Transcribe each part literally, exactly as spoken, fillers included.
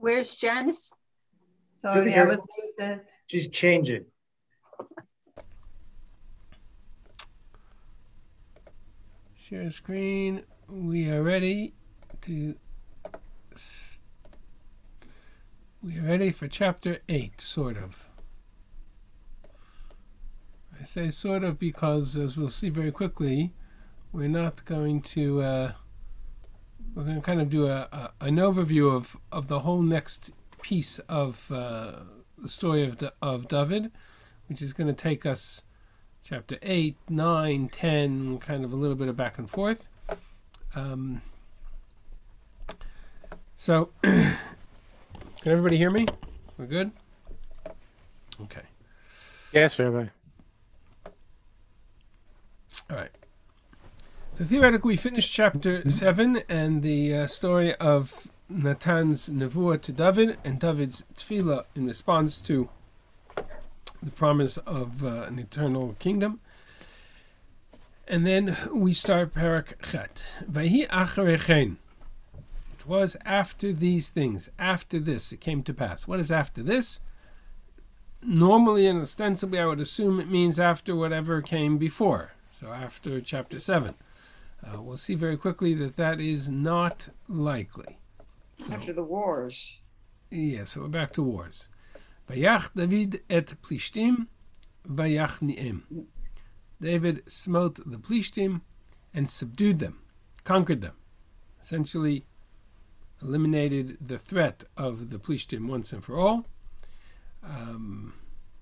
Where's Janice? Sorry, I was muted. She's changing. Share screen. We are ready to. We are ready for chapter eight, sort of. I say sort of because, as we'll see very quickly, we're not going to. Uh, we're going to kind of do a, a an overview of, of the whole next piece of uh, the story of of David, which is going to take us chapter eight, nine, ten, kind of a little bit of back and forth. Um, so, can everybody hear me? We're good? Okay. Yes, Rabbi. All right. So theoretically, we finished chapter seven and the uh, story of Natan's nevuah to David and David's tefillah in response to the promise of uh, an eternal kingdom. And then we start Parak Chet. Vayhi acharei chen. It was after these things, after this, it came to pass. What is after this? Normally and ostensibly, I would assume it means after whatever came before. So after chapter seven. Uh, we'll see very quickly that that is not likely. So, After the wars. yeah, so we're back to wars. Vayach David et Plishtim, vayach ni'em. David smote the Plishtim and subdued them, conquered them. Essentially eliminated the threat of the Plishtim once and for all. Um,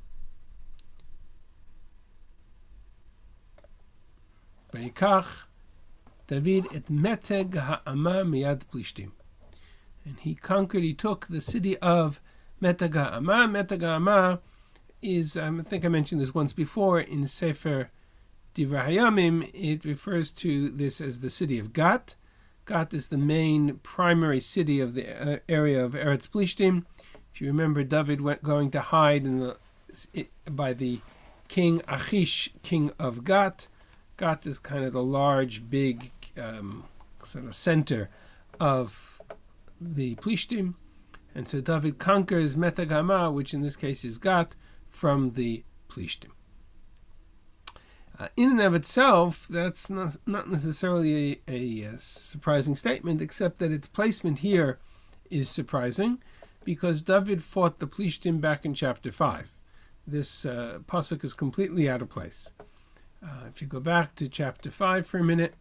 Vayikach David et meteg ha'ama miyad Plishtim. And he conquered, he took the city of Meteg ha'ama. Meteg ha'ama is, um, I think I mentioned this once before, in Sefer Divrei Hayamim, it refers to this as the city of Gat. Gat is the main primary city of the uh, area of Eretz Plishtim. If you remember, David went going to hide in the it, by the king Achish, king of Gat. Gat is kind of the large, big um, sort of center of the Plishtim. And so David conquers Meteg ha'ama, which in this case is Gat, from the Plishtim. Uh, in and of itself, that's not, not necessarily a, a, a surprising statement, except that its placement here is surprising, because David fought the Plishtim back in chapter five. This uh, pasuk is completely out of place. Uh, if you go back to chapter five for a minute,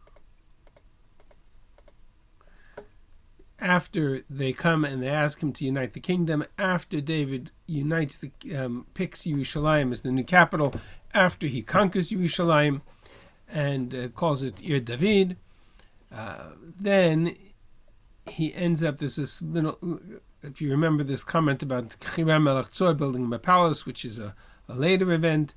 after they come and they ask him to unite the kingdom, after David unites the um, picks Yerushalayim as the new capital, after he conquers Yerushalayim and uh, calls it Ir David, uh, then he ends up, there's this middle, if you remember this comment about Hiram Melech Tzor building him a palace, which is a, a later event,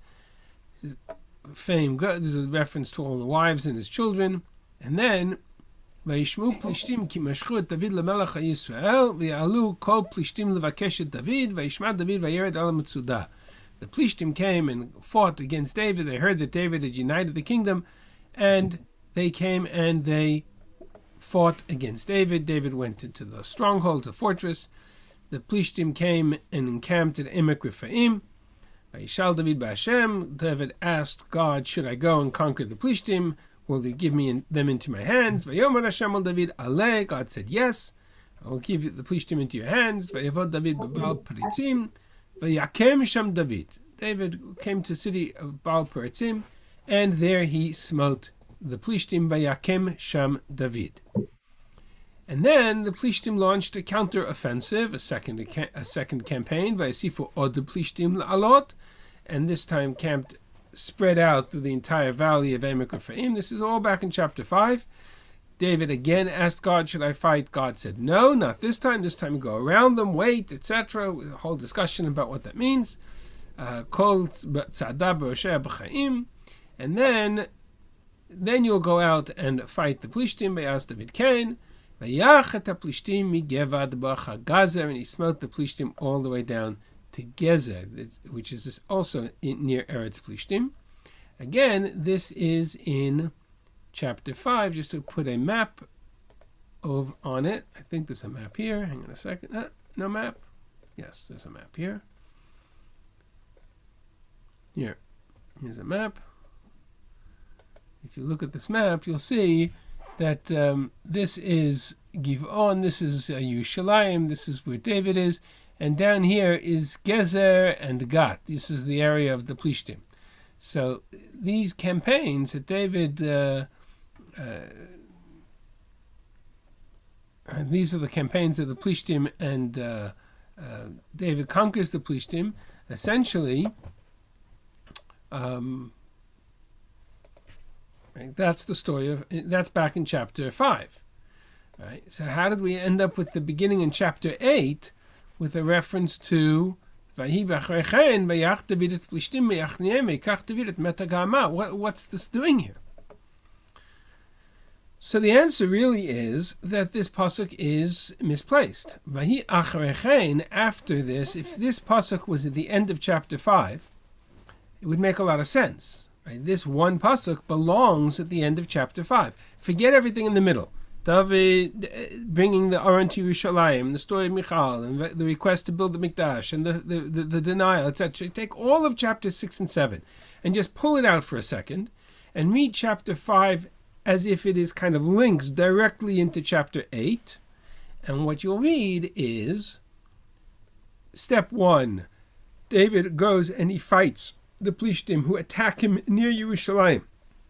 fame, there's a reference to all the wives and his children, and then וישמעו פלישתים כי משכו את דוד למלך ישראל ויעלו כל פלישתים לבקש את דוד וישמע דוד וירד על המצודה. The Plishtim came and fought against David. They heard that David had united the kingdom, and they came and they fought against David. David went into the stronghold, the fortress. The Plishtim came and encamped at Emek Rephaim. Vayishal David b'Hashem. David asked God, should I go and conquer the Plishtim? Will you give me in, them into my hands? Vayomer Hashem al David aleh. God said, yes, I will give the Plishtim into your hands. Vayavod David b'Baal Peritzim. Vayakem Sham David. David came to the city of Baal Peritzim, and there he smote the Plishtim. Vayakem Sham David. And then the Plishtim launched a counter-offensive, a second a second campaign. Vayasifu od Plishtim la'alot, and this time camped spread out through the entire valley of Emek Rephaim. This is all back in chapter five. David again asked God, should I fight? God said, no, not this time. This time go around them, wait, et cetera. A whole discussion about what that means. Kol tzada b'roshei b'chaim. And then, then you'll go out and fight the Plishtim. Vayas David Kain. Vayach et ha-Plishtim mi-gevad b'cha-gazer. And he smote the Plishtim all the way down to Gezer, which is also in, near Eretz Plishtim. Again, this is in chapter five, just to put a map over on it. I think there's a map here. Hang on a second. Uh, no map. Yes, there's a map here. Here. Here's a map. If you look at this map, you'll see that um, this is Giv'on, this is uh, Yerushalayim, this is where David is, and down here is Gezer and Gat. This is the area of the Plishtim. So these campaigns that David, uh, uh, these are the campaigns of the Plishtim, and uh, uh, David conquers the Plishtim. Essentially, um, that's the story of, that's back in chapter five. Right? So how did we end up with the beginning in chapter eight with a reference to what, what's this doing here? So the answer really is that this pasuk is misplaced. After this, if this pasuk was at the end of chapter five, it would make a lot of sense. Right? This one pasuk belongs at the end of chapter five. Forget everything in the middle. David bringing the Aron to Yerushalayim, the story of Michal, and the request to build the Mikdash, and the, the, the, the denial, et cetera. Take all of chapters six and seven and just pull it out for a second and read chapter five as if it is kind of links directly into chapter eight. And what you'll read is, step one, David goes and he fights the Plishtim who attack him near Yerushalayim.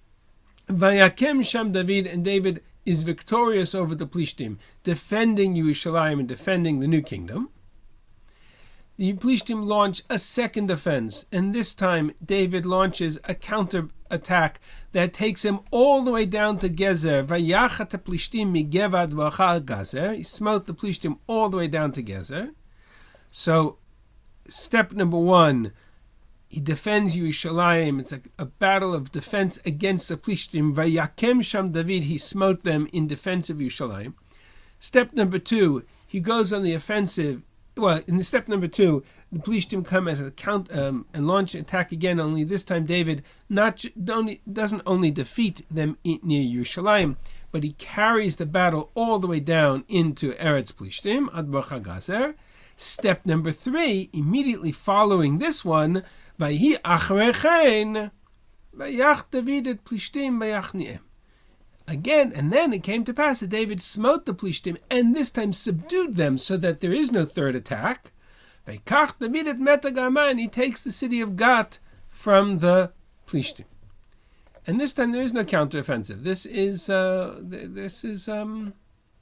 Vayakem Sham David, and David is victorious over the Plishtim, defending Yerushalayim and defending the new kingdom. The Plishtim launch a second offense, and this time David launches a counter attack that takes him all the way down to Gezer. Vayachat Plishtim migevad v'achal Gezer. He smote the Plishtim all the way down to Gezer. So, step number one, he defends Yerushalayim. It's a, a battle of defense against the Plishtim. Vayakem Sham David, he smote them in defense of Yerushalayim. Step number two, he goes on the offensive. Well, in the step number two, the Plishtim come at a count um, and launch an attack again. Only this time, David not don't, doesn't only defeat them in, near Yerushalayim, but he carries the battle all the way down into Eretz Plishtim, Ad Bacha Gazer. Step number three, immediately following this one, Vayhi achrechein, vayach David et Plishtim vayachni'em. Again, and then it came to pass that David smote the Plishtim, and this time subdued them, so that there is no third attack. Vayikach David et Metagama, and he takes the city of Gat from the Plishtim. And this time there is no counteroffensive. This is uh, this is um.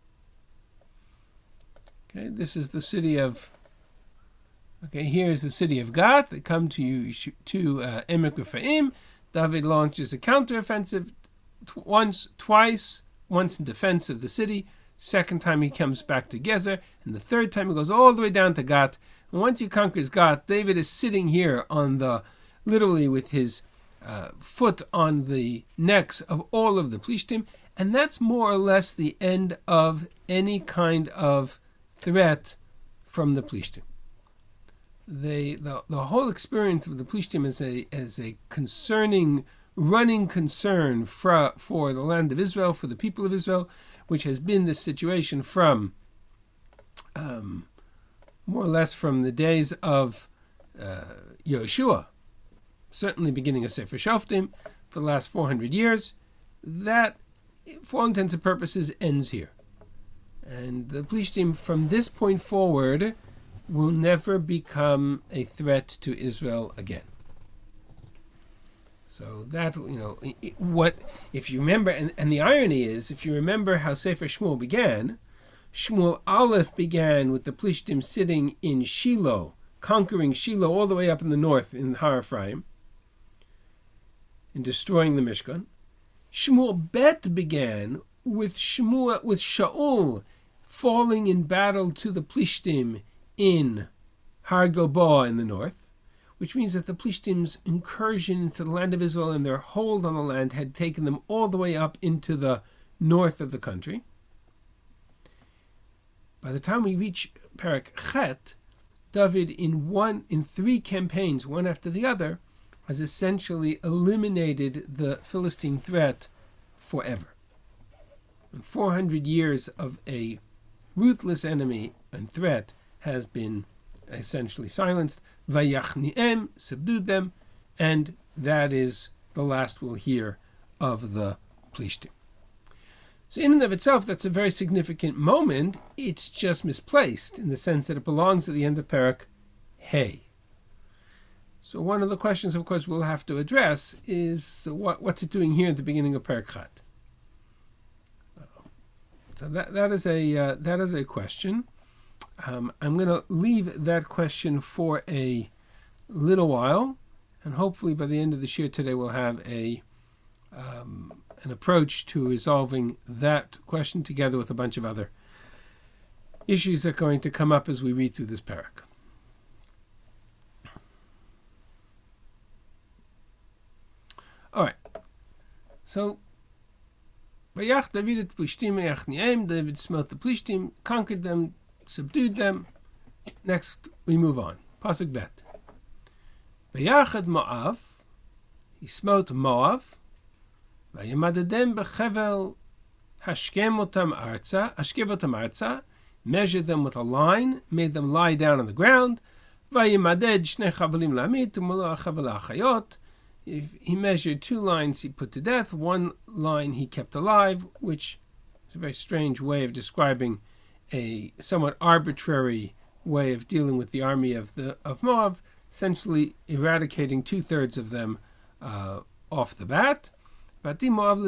Okay, this is the city of. Okay, here is the city of Gat. They come to you to uh, Emek Rephaim. David launches a counteroffensive t- once, twice, once in defense of the city. Second time he comes back to Gezer, and the third time he goes all the way down to Gat. And once he conquers Gat, David is sitting here on the, literally with his uh, foot on the necks of all of the Plishtim, and that's more or less the end of any kind of threat from the Plishtim. They, the the whole experience of the Plishtim is a as a concerning, running concern for, for the land of Israel, for the people of Israel, which has been this situation from, um, more or less from the days of uh, Yoshua, certainly beginning of Sefer Shoftim, for the last four hundred years. That, for all intents and purposes, ends here. And the Plishtim, from this point forward, will never become a threat to Israel again. So that, you know, what, if you remember, and, and the irony is, if you remember how Sefer Shmuel began, Shmuel Aleph began with the Plishtim sitting in Shiloh, conquering Shiloh all the way up in the north in Har Ephraim, and destroying the Mishkan. Shmuel Bet began with Shmuel, with Shaul falling in battle to the Plishtim in Har Gilboa in the north, which means that the Plishtim's incursion into the land of Israel and their hold on the land had taken them all the way up into the north of the country. By the time we reach Perek Chet, David, in one in three campaigns, one after the other, has essentially eliminated the Philistine threat forever. And four hundred years of a ruthless enemy and threat has been essentially silenced. Vayachni'em, subdued them, and that is the last we'll hear of the Plishtim. So in and of itself, that's a very significant moment. It's just misplaced in the sense that it belongs at the end of Perek Hey. So one of the questions, of course, we'll have to address is what, what's it doing here at the beginning of Perek Chat? So that that is a uh, that is a question. Um, I'm going to leave that question for a little while, and hopefully by the end of the shir today we'll have a um, an approach to resolving that question together with a bunch of other issues that are going to come up as we read through this parak. All right. So, Vayach David et Plishtim Yachni'em, David smote the Plishtim, conquered them, subdued them. Next, we move on. Pasuk Bet. Vayachad Moav, he smote Moav. Vayamadadem bechevel hashkem otam arza, hashkev otam arza, measured them with a line, made them lie down on the ground. Vayamaded shnei chavalim lamit, umalo chaval achayot. If he measured two lines, he put to death. One line he kept alive, which is a very strange way of describing a somewhat arbitrary way of dealing with the army of the of Moab, essentially eradicating two thirds of them uh, off the bat. And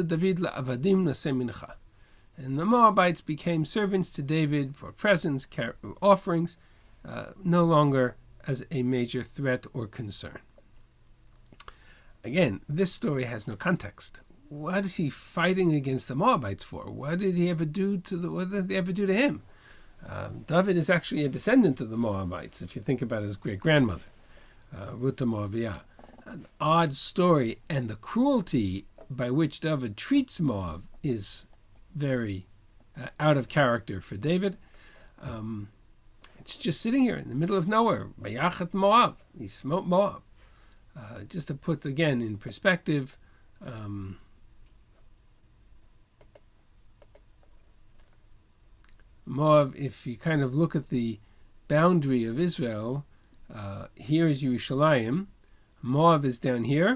the Moabites became servants to David for presents, offerings, uh, no longer as a major threat or concern. Again, this story has no context. What is he fighting against the Moabites for? What did he ever do to the? What did they ever do to him? Um, David is actually a descendant of the Moabites, if you think about his great grandmother, uh, Ruth the Moabiyah. An odd story, and the cruelty by which David treats Moab is very uh, out of character for David. Um, it's just sitting here in the middle of nowhere. Vayachat Moab, he smote Moab. Uh, just to put again in perspective, um, Moab, if you kind of look at the boundary of Israel, uh, here is Yerushalayim. Moab is down here.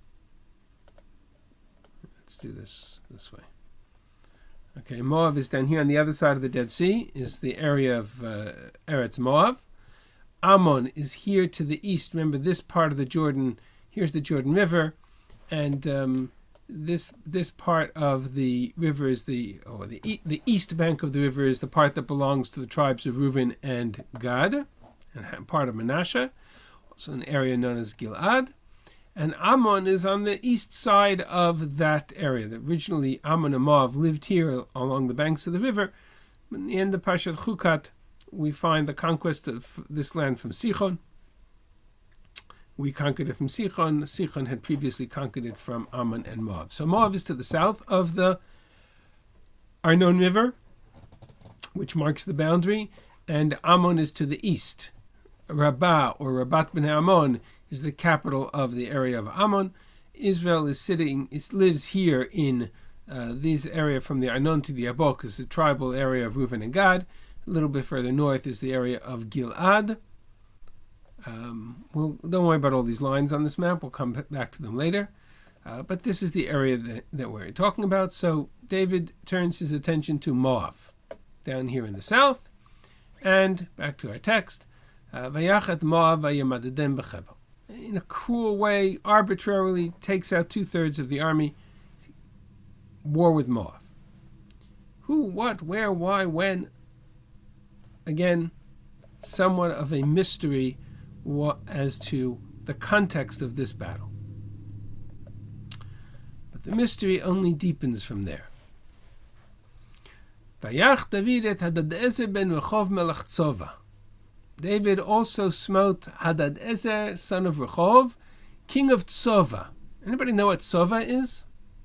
Let's do this this way. Okay, Moab is down here on the other side of the Dead Sea, is the area of uh, Eretz Moab. Ammon is here to the east. Remember, this part of the Jordan, here's the Jordan River, and um, this this part of the river is the, or the, e- the east bank of the river is the part that belongs to the tribes of Reuben and Gad, and part of Manasseh, also an area known as Gilad. And Ammon is on the east side of that area. That originally Ammon and Moab lived here along the banks of the river. But in the end of Parshat Chukat, we find the conquest of this land from Sichon. We conquered it from Sichon. Sichon had previously conquered it from Ammon and Moab. So Moab is to the south of the Arnon River, which marks the boundary, and Ammon is to the east. Rabbah, or Rabat ben Ammon, is the capital of the area of Ammon. Israel is sitting, it lives here in uh, this area from the Arnon to the Yabok, is the tribal area of Reuben and Gad. A little bit further north is the area of Gilad. Um, we'll, don't worry about all these lines on this map. We'll come back to them later. Uh, but this is the area that, that we're talking about. So David turns his attention to Moab, down here in the south. And back to our text. Vayachat Moab vayamadadem bechevel. In a cruel way, arbitrarily takes out two-thirds of the army. War with Moab. Who, what, where, why, when? Again, somewhat of a mystery as to the context of this battle. But the mystery only deepens from there. Vayach David et Hadadezer ben Rechov melech Tzova. David also smote Hadadezer, son of Rechov, king of Tzova. Anybody know what Tzova is?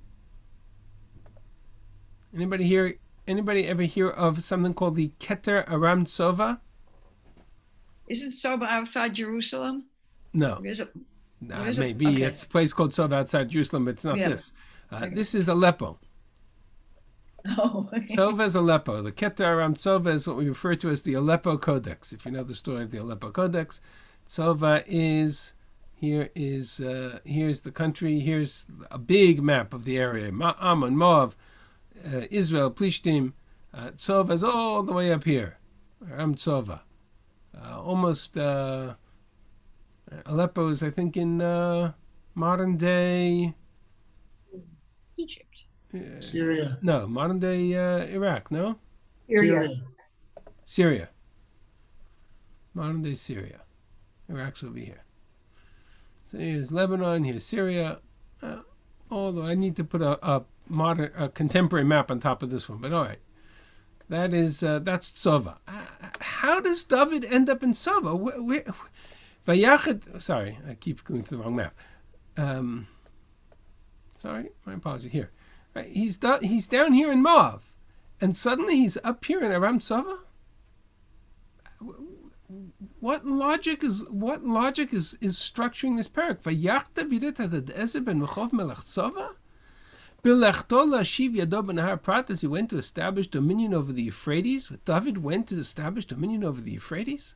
Anybody here? Anybody ever hear of something called the Keter Aram Tzova? Isn't Soba outside Jerusalem? No. Or is it? Nah, or is it? maybe Okay. it's a place called Tzova outside Jerusalem, but it's not Yeah. this. Uh, Okay. This is Aleppo. Oh, Tzova is Aleppo. The Keter Aram Tzova is what we refer to as the Aleppo Codex. If you know the story of the Aleppo Codex, Tzova is here is uh, here's the country. Here's a big map of the area: Ma- Ammon, Moab, uh, Israel, Plishtim. Uh, Tzova is all the way up here. Aram Tzova, uh, almost uh, Aleppo is, I think, in uh, modern day. Egypt. Uh, Syria. no, modern day uh, Iraq. No, Syria. Syria. Syria. Modern day Syria. Iraq's over here. So here's Lebanon, here's Syria. Uh, although I need to put a, a modern, a contemporary map on top of this one, but all right. That is, uh, that's Tzova. Uh, how does David end up in Tzova? Where, where, Vayachid, sorry, I keep going to the wrong map. Um, sorry, my apologies. Here. Right, he's, do, he's down here in Moab, and suddenly he's up here in Aram Tzova? What logic is what logic is, is structuring this parak? Vayach David et Hadadezer ben Rechov melech Tzova? B'lechto lashiv yado b'nahar Prat, as he went to establish dominion over the Euphrates. David went to establish dominion over the Euphrates?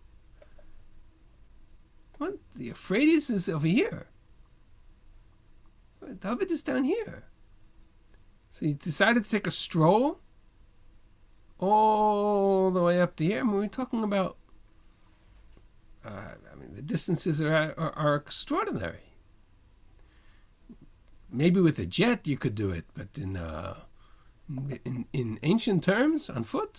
What? The Euphrates is over here. David is down here. So he decided to take a stroll all the way up to here. I mean, we're talking about, uh, I mean, the distances are, are, are extraordinary. Maybe with a jet you could do it, but in, uh, in, in ancient terms, on foot?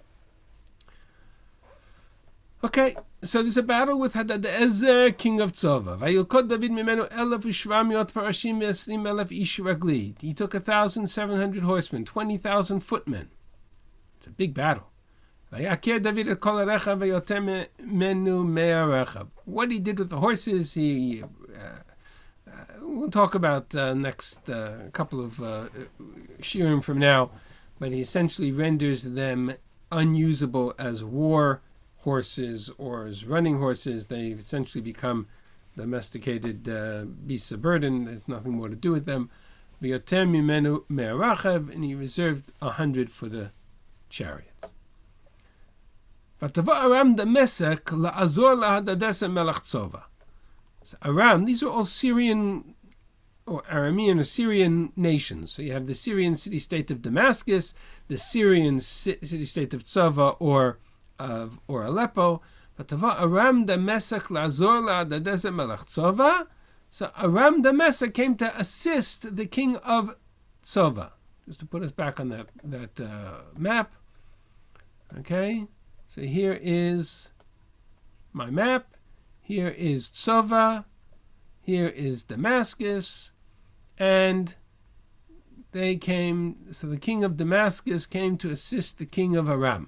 Okay, so there's a battle with Hadadezer, king of Tzova. Vayilkod David mimenu elef u'shvamiot parashim v'esrim elef ish ragli. He took a thousand seven hundred horsemen, twenty thousand footmen. It's a big battle. Vayakir David et kol harechav vayoter menu mea rechav. What he did with the horses, he uh, uh, we'll talk about uh, next uh, couple of uh, shiurim from now, but he essentially renders them unusable as war horses or as running horses. They essentially become domesticated uh, beasts of burden. There's nothing more to do with them. V'yoter mimenu mea rechav, and he reserved a hundred for the chariots. Vatava Aram Damesek la'azor lahadadezer melech Tzova. So Aram, these are all Syrian or Aramean or Syrian nations. So you have the Syrian city-state of Damascus, the Syrian city-state of Tzova or of or Aleppo. Vatava Aram Damesek la'azor lahadadezer melech Tzova. So Aram Damesek came to assist the king of Tzova. Just to put us back on that that uh, map. Okay, so here is my map. Here is Tzova. Here is Damascus. And they came, so the king of Damascus came to assist the king of Aram.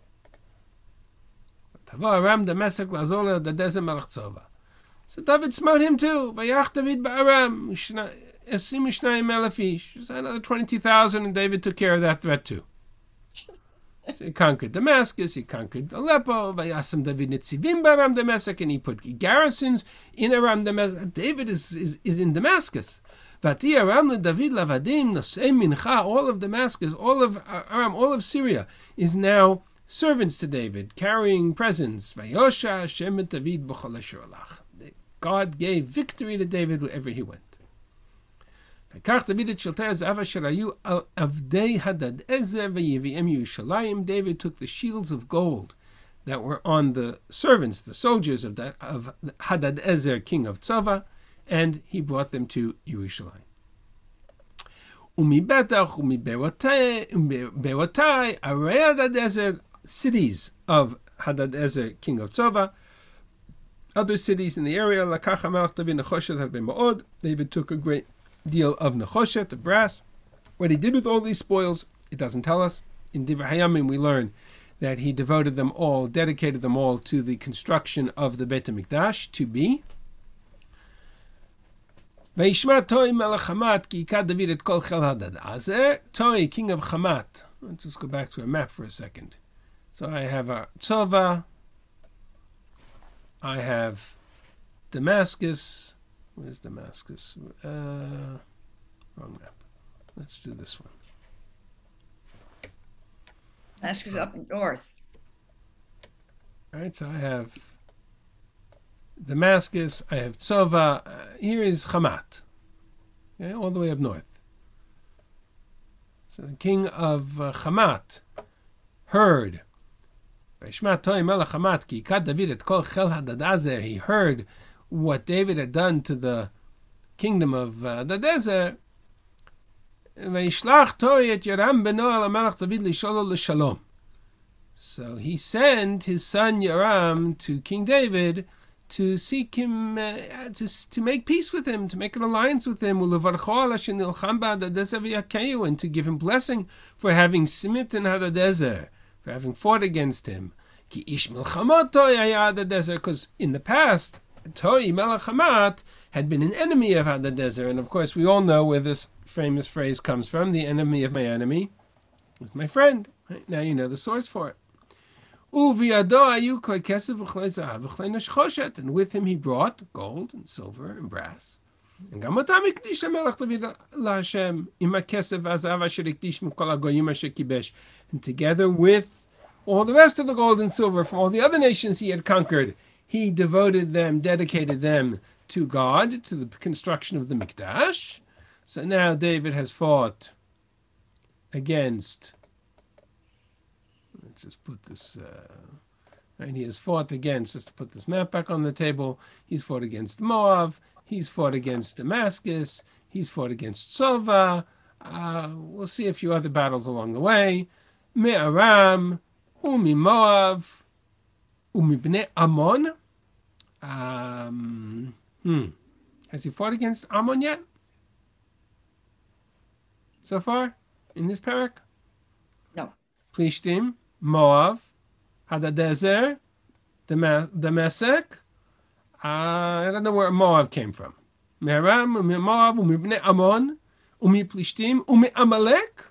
Aram Damascus Lazola Hadadezer melech Tzova. So David smote him too. Vayach David ba'Aram esim u'shnayim elef ish. So another twenty-two thousand, and David took care of that threat too. So he conquered Damascus, he conquered Aleppo, Vayasam David Nitzivim b'Aram Damascus, and he put garrisons in Aram Damascus. David is, is, is in Damascus. Vati Aram David lavadim nosei mincha. All of Damascus, all of Aram, all of Syria is now servants to David, carrying presents. Vayosha Hashem et David b'chol asher alach. God gave victory to David wherever he went. David took the shields of gold that were on the servants, the soldiers of, that, of Hadadezer, king of Tzova, and he brought them to Yerushalayim. Cities of Hadadezer, king of Tzova, other cities in the area. David took a great deal of nechoshet, the brass. What he did with all these spoils, it doesn't tell us. In Divrei Hayamim we learn that he devoted them all, dedicated them all to the construction of the Beit HaMikdash, to be. Vayishma Toi melech Hamat ki yikad David et kol chel Hadadezer. Toi, king of Hamat. Let's just go back to a map for a second. So I have a Tzova. I have Damascus. Where's Damascus? Uh, wrong map. Let's do this one. Damascus up north. All right, so I have Damascus, I have Tzova. Uh, here is Hamat, okay, all the way up north. So the king of uh, Hamat heard. He heard what David had done to the kingdom of uh, Hadadezer. So he sent his son Yoram to King David to seek him, uh, to, to make peace with him, to make an alliance with him, and to give him blessing for having smitten Hadadezer, for having fought against him. Because in the past, Toi Melech Hamat had been an enemy of Hadadezer, and of course we all know where this famous phrase comes from: the enemy of my enemy is my friend. Right? Now you know the source for it. And with him he brought gold and silver and brass. And together with all the rest of the gold and silver from all the other nations he had conquered, he devoted them, dedicated them to God, to the construction of the Mikdash. So now David has fought against, let's just put this, uh, right, he has fought against, just to put this map back on the table, he's fought against Moab, he's fought against Damascus, he's fought against Sova, uh, we'll see a few other battles along the way, Me'aram, Umi Moab, Umi Bnei Ammon. Um, hmm. Has he fought against Ammon yet? So far in this parak? No. Plishtim, Moab, Hadadezer, Damasek. Uh, I don't know where Moab came from. Me'aram, Umi Moab, Umi Bnei Ammon, Umi Plishtim, Umi Amalek.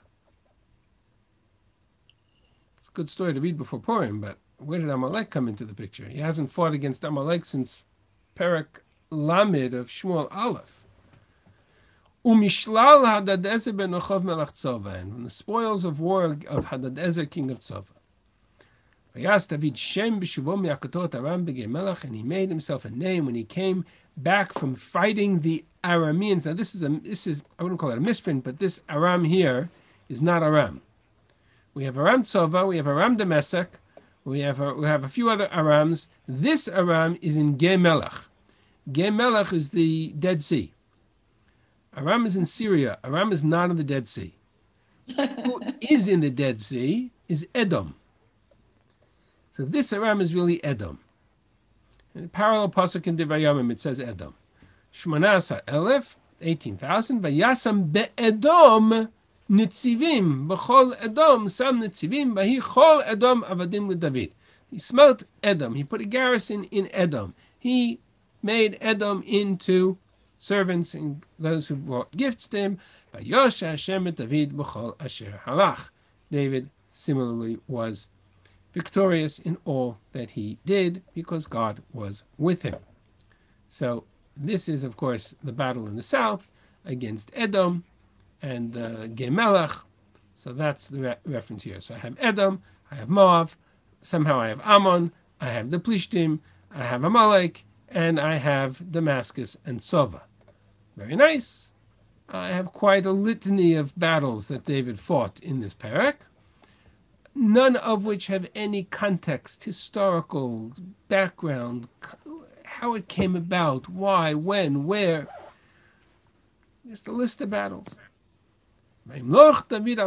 It's a good story to read before Purim, but where did Amalek come into the picture? He hasn't fought against Amalek since Parak Lamed of Shmuel Aleph. Umishlal Hadadezer ben Ochov melech Tzova, and from the spoils of war of Hadadezer, king of Tzova. Vayas David Shem b'shuvo mi'akatot Aram b'gei melech, and he made himself a name when he came back from fighting the Arameans. Now this is a this is I wouldn't call it a misprint, but this Aram here is not Aram. We have Aram Tzova, we have Aram Damasek, we have a, we have a few other Arams. This Aram is in Gei Melech. Gei Melech is the Dead Sea. Aram is in Syria. Aram is not in the Dead Sea. Who is in the Dead Sea is Edom. So this Aram is really Edom. In a parallel pasuk in Devarim, it says Edom. Shmanasa Elef, eighteen thousand. Vayasam be'Edom nitzivim. B'chol Edom sam nitzivim. V'hi chol Edom avadim l'David. He smote Edom. He put a garrison in Edom. He made Edom into servants and those who brought gifts to him. Vayosha Hashem et David b'chol asher halach. David similarly was victorious in all that he did because God was with him. So this is, of course, the battle in the south against Edom and uh, Gei Melech. So that's the re- reference here. So I have Edom, I have Moab, somehow I have Ammon, I have the Plishtim, I have Amalek, and I have Damascus and Sova. Very nice. I have quite a litany of battles that David fought in this parak, none of which have any context, historical background, how it came about, why, when, where. Just a list of battles. David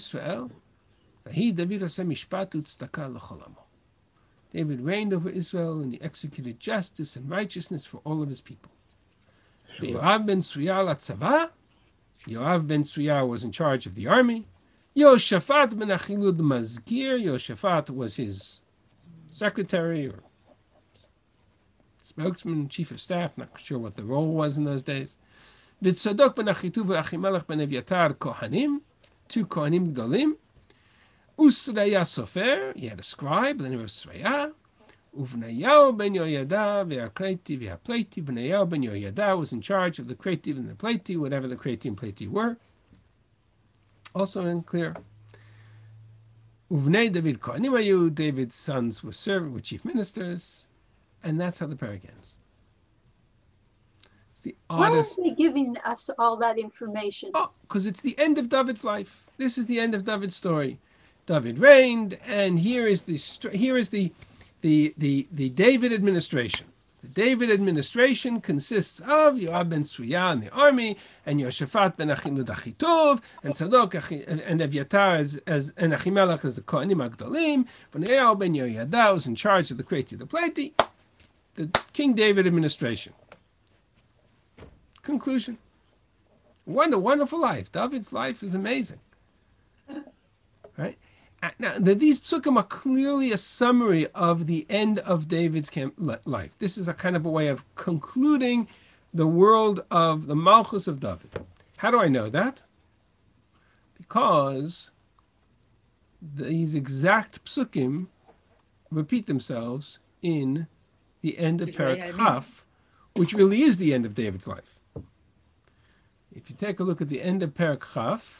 reigned over Israel and he executed justice and righteousness for all of his people. Yoav ben Tzruya Yoav ben Tzruya was in charge of the army. Yoshaphat ben Achilud Mazkir. Yoshaphat was his secretary or spokesman, chief of staff. Not sure what the role was in those days. V'Tzadok ben Achituv Achimelech ben Evyatar Kohanim, two Kohanim Gdolim. Usraya Sofer, he had a scribe, the name of Sraya. Uvnayahu ben Yoyada v'Akreti v'Hapleti. V'nayahu ben Yoyada was in charge of the Kretiv and the Pleti, whatever the Kreti and Pleti were. Also unclear. Uvnei David Kohanim hayu, David's sons were servant, were chief ministers, and that's how the parak ends. It's the Why are oddest. they giving us all that information? Oh, because it's the end of David's life. This is the end of David's story. David reigned, and here is the here is the the the the David administration. The David administration consists of Yoav ben Tzruya in the army, and Yoshaphat ben Achilud Achitov, and Tzadok and Evyatar as, as and Achimelech as the Kohanim Agdolim. Benyael ben Yoyada was in charge of the Kreti, the Pleti. The King David administration. Conclusion. What a wonderful life. David's life is amazing. Right? Now, these psukim are clearly a summary of the end of David's life. This is a kind of a way of concluding the world of the Malchus of David. How do I know that? Because these exact psukim repeat themselves in the end of Perek Chaf, which really is the end of David's life. If you take a look at the end of Perek Chaf,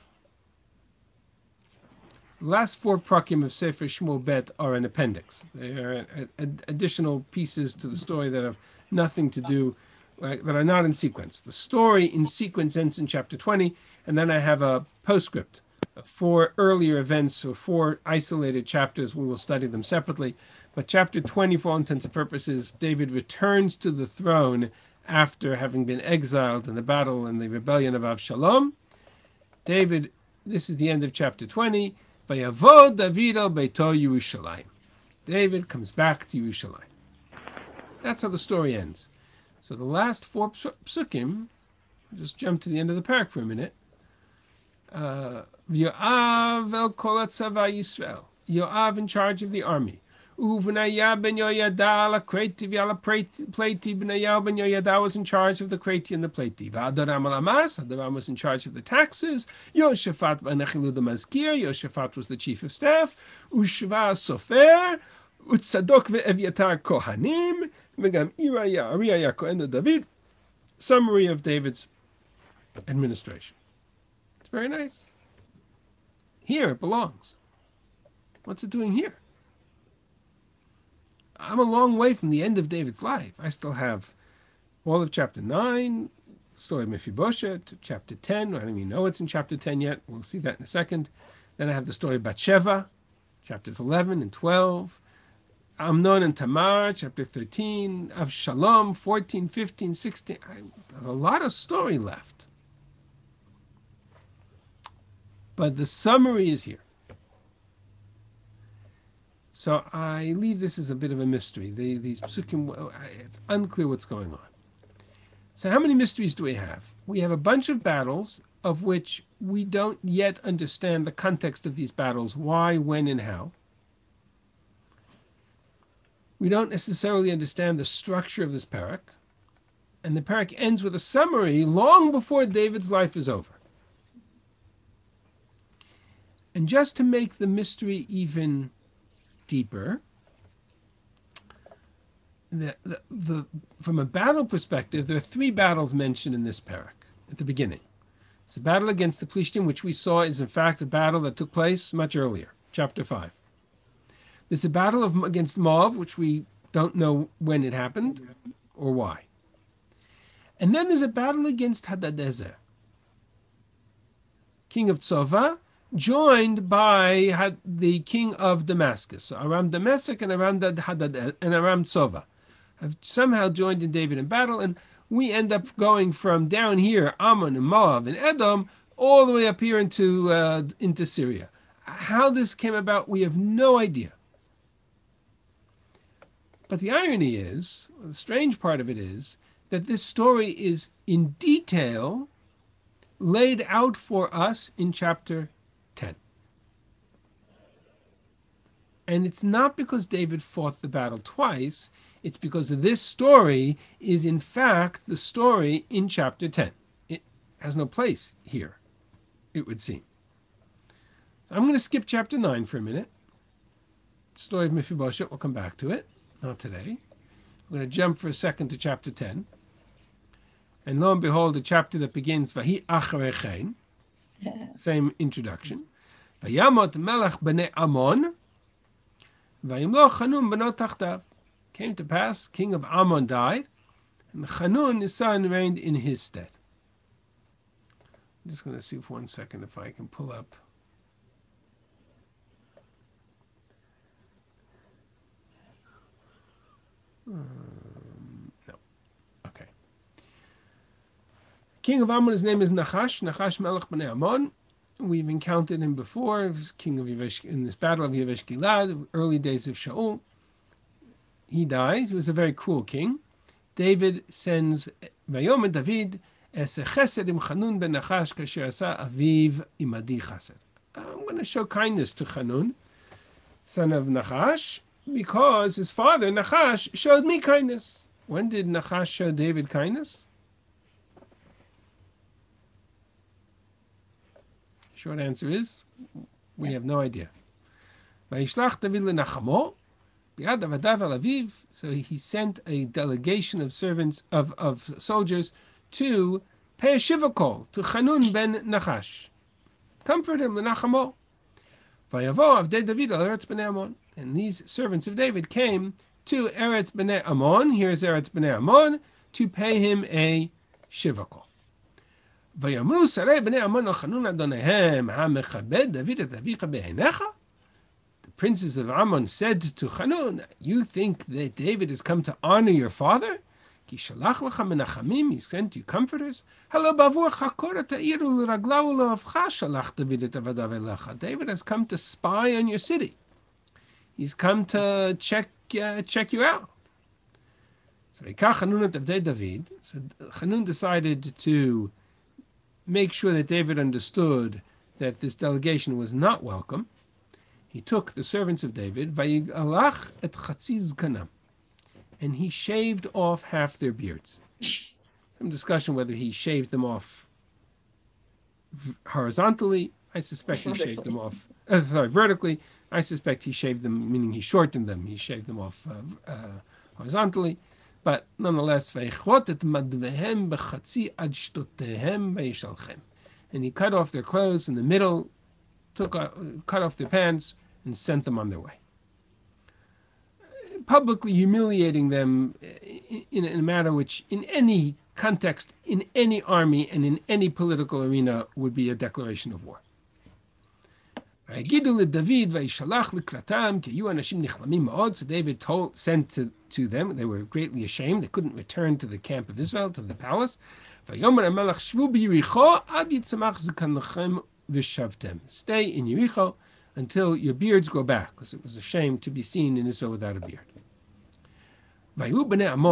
the last four prakim of Sefer Shmuel Bet are an appendix. They are a, a, additional pieces to the story that have nothing to do, like, that are not in sequence. The story in sequence ends in chapter twenty, and then I have a postscript, four earlier events or four isolated chapters. We will study them separately. But chapter twenty, for all intents and purposes, David returns to the throne after having been exiled in the battle and the rebellion of Avshalom. David, this is the end of chapter twenty. Vayavod David al Beito Yerushalayim. David comes back to Yerushalayim. That's how the story ends. So the last four psukim, just jump to the end of the parak for a minute. Yoav el kol hatzava Yisrael. Yoav in charge of the army. Uvnaya ben Yoyada ala Kreti v'ala Pleti. Benaya ben Yoyada was in charge of the Kreti and the Pleti. V'Adoram al Amas. Adoram was in charge of the taxes. Yoshaphat ben Achilud Mazkir. Yoshaphat was the chief of staff. Ushva Sofer. Utzadok ve'Evyatar Kohanim. V'gam Iraya Ariyah Kohen David. Summary of David's administration. It's very nice. Here it belongs. What's it doing here? I'm a long way from the end of David's life. I still have all of chapter nine, story of Mephibosheth, chapter ten. I don't even know it's in chapter ten yet. We'll see that in a second. Then I have the story of Bathsheba, chapters eleven and twelve. Amnon and Tamar, chapter thirteen. Avshalom, fourteen, fifteen, sixteen. I, there's a lot of story left. But the summary is here. So I leave this as a bit of a mystery. They, these psukim, it's unclear what's going on. So how many mysteries do we have? We have a bunch of battles of which we don't yet understand the context of these battles, why, when, and how. We don't necessarily understand the structure of this parak. And the parak ends with a summary long before David's life is over. And just to make the mystery even deeper, the, the, the, from a battle perspective, there are three battles mentioned in this parak at the beginning. It's the battle against the Plishtim, which we saw is in fact a battle that took place much earlier, chapter five. There's the battle of, against Moab, which we don't know when it happened or why. And then there's a battle against Hadadezer, king of Tzova, joined by the king of Damascus. So Aram Damascus and Aram Hadad and Aram Tzova have somehow joined in David in battle, and we end up going from down here, Ammon and Moab and Edom, all the way up here into uh, into Syria. How this came about, we have no idea. But the irony is, the strange part of it is, that this story is in detail laid out for us in chapter ten. And it's not because David fought the battle twice, it's because this story is in fact the story in chapter ten. It has no place here, it would seem. So I'm going to skip chapter nine for a minute. Story of Mephibosheth, we'll come back to it, not today. I'm going to jump for a second to chapter ten. And lo and behold, a chapter that begins, Vahi Acharechein, same introduction. Vayamot melech b'nei Ammon, vayimloch Hanun b'no tachtav. Came to pass, king of Ammon died, and Hanun, his son, reigned in his stead. I'm just going to see for one second if I can pull up. Um, no. Okay. King of Ammon, his name is Nachash, Nachash Melech B'nei Ammon. We've encountered him before. He was king of Yavesh in this battle of Yavesh Gilad, early days of Shaul. He dies. He was a very cruel king. David sends Vayomer David es chesed im Hanun ben Nachash kasher asa aviv imadi chesed. I'm going to show kindness to Hanun, son of Nachash, because his father Nachash showed me kindness. When did Nachash show David kindness? Short answer is, we have no idea. Vayishlach David lenachamo, biad avadav al aviv. So he sent a delegation of servants, of, of soldiers, to pay a shiva call to Hanun ben Nachash. Comfort him, lenachamo. Vayavo avdei David al Eretz b'nei Ammon. And these servants of David came to Eretz b'nei Ammon, here's Eretz b'nei Ammon, to pay him a shiva call. ויאמרו שרי בני עמון לחנון אדוניהם המכבד דוד את אביך בעיניך? The princes of Ammon said to Hanun, you think that David has come to honor your father? כי שלח לך מנחמים, he sent you comforters. הלא בעבור חקור את העיר ולרגלו ולאהבך שלח דוד את עבדיו אליך. David has come to spy on your city. He's come to check uh, check you out. So ויקח חנון את עבדי דוד. So Hanun decided to make sure that David understood that this delegation was not welcome. He took the servants of David, Vayigalach et chatziz kanam, and he shaved off half their beards. Some discussion whether he shaved them off horizontally. I suspect he shaved them off, uh, sorry, vertically. I suspect he shaved them, meaning he shortened them. He shaved them off uh, uh, horizontally. But nonetheless, and he cut off their clothes in the middle, took uh, cut off their pants, and sent them on their way, publicly humiliating them in, in a manner which, in any context, in any army, and in any political arena, would be a declaration of war. So David told, sent to, to them, they were greatly ashamed, they couldn't return to the camp of Israel, to the palace. Stay in Yericho until your beards grow back, because it was a shame to be seen in Israel without a beard. When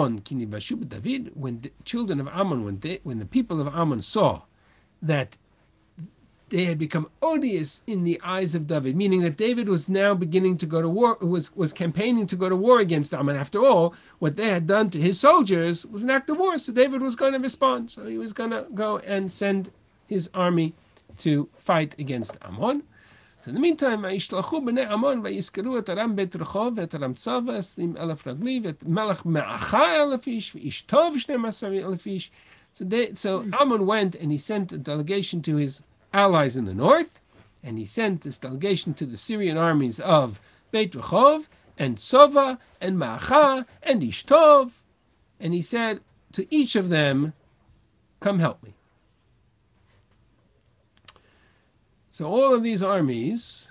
the children of Ammon, when, they, when the people of Ammon saw that they had become odious in the eyes of David, meaning that David was now beginning to go to war, was, was campaigning to go to war against Ammon. After all, what they had done to his soldiers was an act of war, so David was going to respond. So he was going to go and send his army to fight against Ammon. So in the meantime, וישלחו בני עמון ויזכרו את ארם בית רחוב ואת ארם צבא עשרים אלף רגלי ואת מלך מעכה אלף איש ואיש טוב שנים עשר אלף איש. So they, so Ammon went and he sent a delegation to his allies in the north, and he sent this delegation to the Syrian armies of Beit Rechov and Sova and Ma'acha and Ishtov, and he said to each of them, come help me. So all of these armies,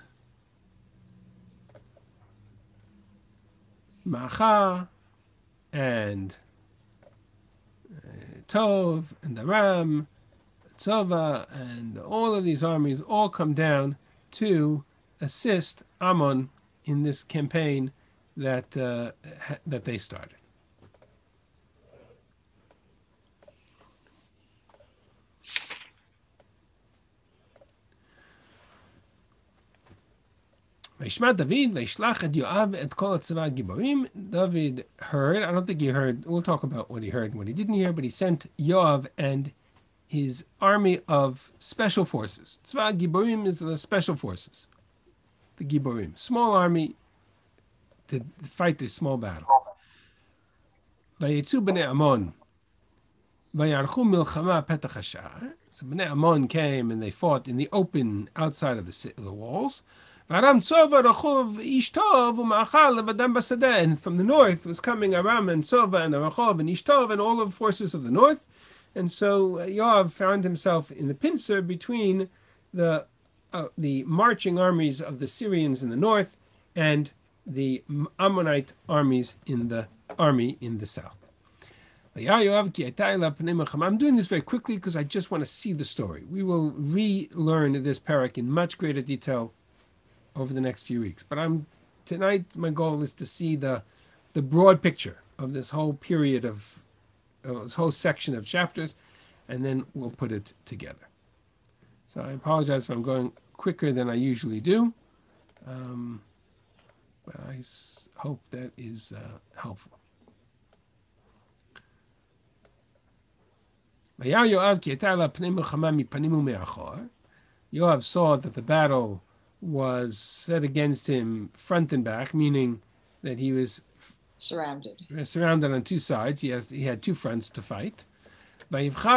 Ma'acha and uh, Tov and Aram, Tzova, and all of these armies all come down to assist Ammon in this campaign that uh, ha- that they started. וישמע דוד וישלח את יואב את כל הצבא הגיבורים. David heard, I don't think he heard, we'll talk about what he heard and what he didn't hear, but he sent Yoav and his army of special forces. Tzva Giborim is the special forces. The Giborim. Small army to fight this small battle. Vayetzu b'nei Ammon Vayarchu milchama petach hashar. So Bnei Ammon came and they fought in the open outside of the ci- the walls. Aram Tzova Rachov Ishtov u'Ma'achal levadam basadeh. And from the north was coming Aram and Tzova and Rachov and Ishtov and all of the forces of the north. And so uh, Yoav found himself in the pincer between the uh, the marching armies of the Syrians in the north and the Ammonite armies in the army in the south. I'm doing this very quickly because I just want to see the story. We will relearn this parak in much greater detail over the next few weeks. But I'm tonight my goal is to see the the broad picture of this whole period of uh, this whole section of chapters, and then we'll put it together. So I apologize if I'm going quicker than I usually do, um, but I s- hope that is uh, helpful. Yoav saw that the battle was set against him front and back, meaning that he was Surrounded. surrounded on two sides. He has he had two fronts to fight. So he took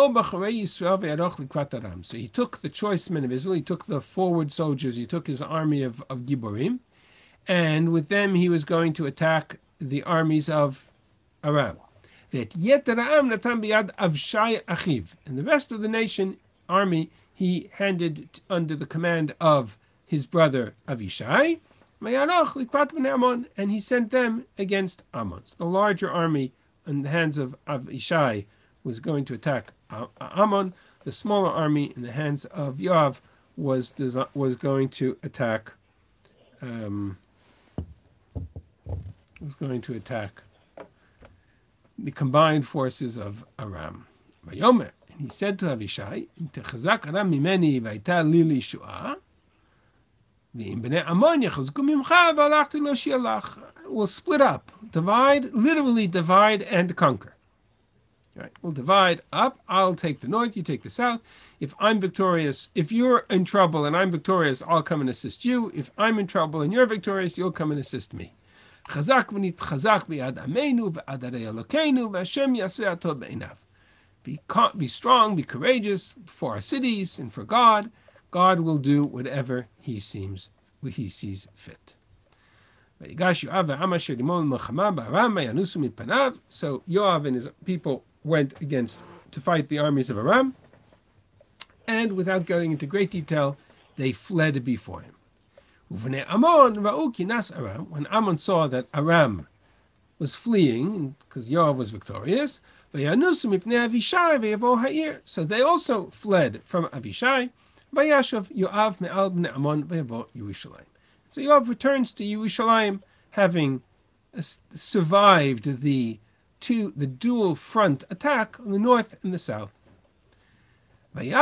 the choice men of Israel, he took the forward soldiers, he took his army of, of Giborim, and with them he was going to attack the armies of Aram. And the rest of the nation army he handed under the command of his brother Avishai, and he sent them against Ammon. So the larger army in the hands of Avishai was going to attack Ammon. The smaller army in the hands of Yoav was was going to attack um, was going to attack the combined forces of Aram. Vayomer, and he said to Avishai, "Techazak Aram mimeni v'ayta li lishua, v'im bnei Ammon yechazku mimcha v'alachti lo shi'alach." We'll split up, divide, literally divide and conquer. Right? We'll divide up. I'll take the north, you take the south. If I'm victorious, if you're in trouble and I'm victorious, I'll come and assist you. If I'm in trouble and you're victorious, you'll come and assist me. Chazak v'nitchazak b'yad ameinu v'ad arei Elokeinu v'Hashem yaseh atov b'einav. Be be strong, be courageous for our cities and for God. God will do whatever He seems, what He sees fit. So Yoav and his people went against to fight the armies of Aram, and without going into great detail, they fled before him. When Ammon saw that Aram was fleeing because Yoav was victorious, so they also fled from Avishai. So Yoav returns to Yerushalayim, having survived the two the dual front attack on the north and the south. But when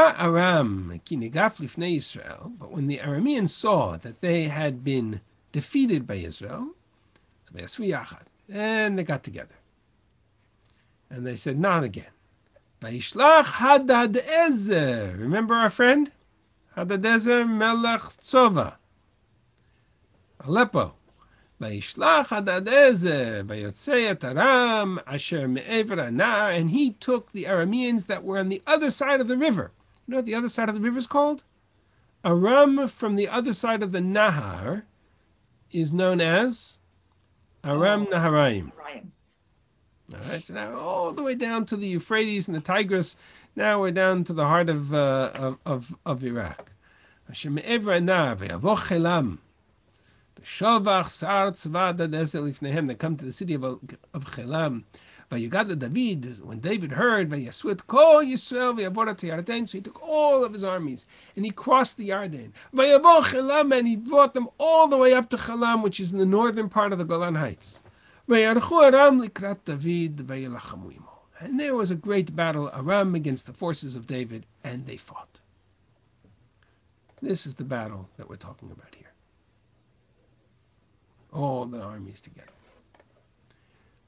the Arameans saw that they had been defeated by Israel, then they got together. And they said, not again. Remember our friend? Hadadezer Melech Tzova. Aleppo. And he took the Arameans that were on the other side of the river. You know what the other side of the river is called? Aram from the other side of the Nahar is known as Aram Oh, Naharaim. Ryan. All right, so now all the way down to the Euphrates and the Tigris. Now we're down to the heart of uh, of, of of Iraq. Shovach Sar Tzvada Dezel Ifnehem. They come to the city of of Chelam. Vayugad David. When David heard Vayaswit Kol Yisrael Vayavorat Yarden, so he took all of his armies and he crossed the Yarden. Vayavo Chelam, and he brought them all the way up to Chelam, which is in the northern part of the Golan Heights. Vayarchu Aram Likrat David Vayelachamu imo. And there was a great battle, Aram against the forces of David, and they fought. This is the battle that we're talking about here. All the armies together.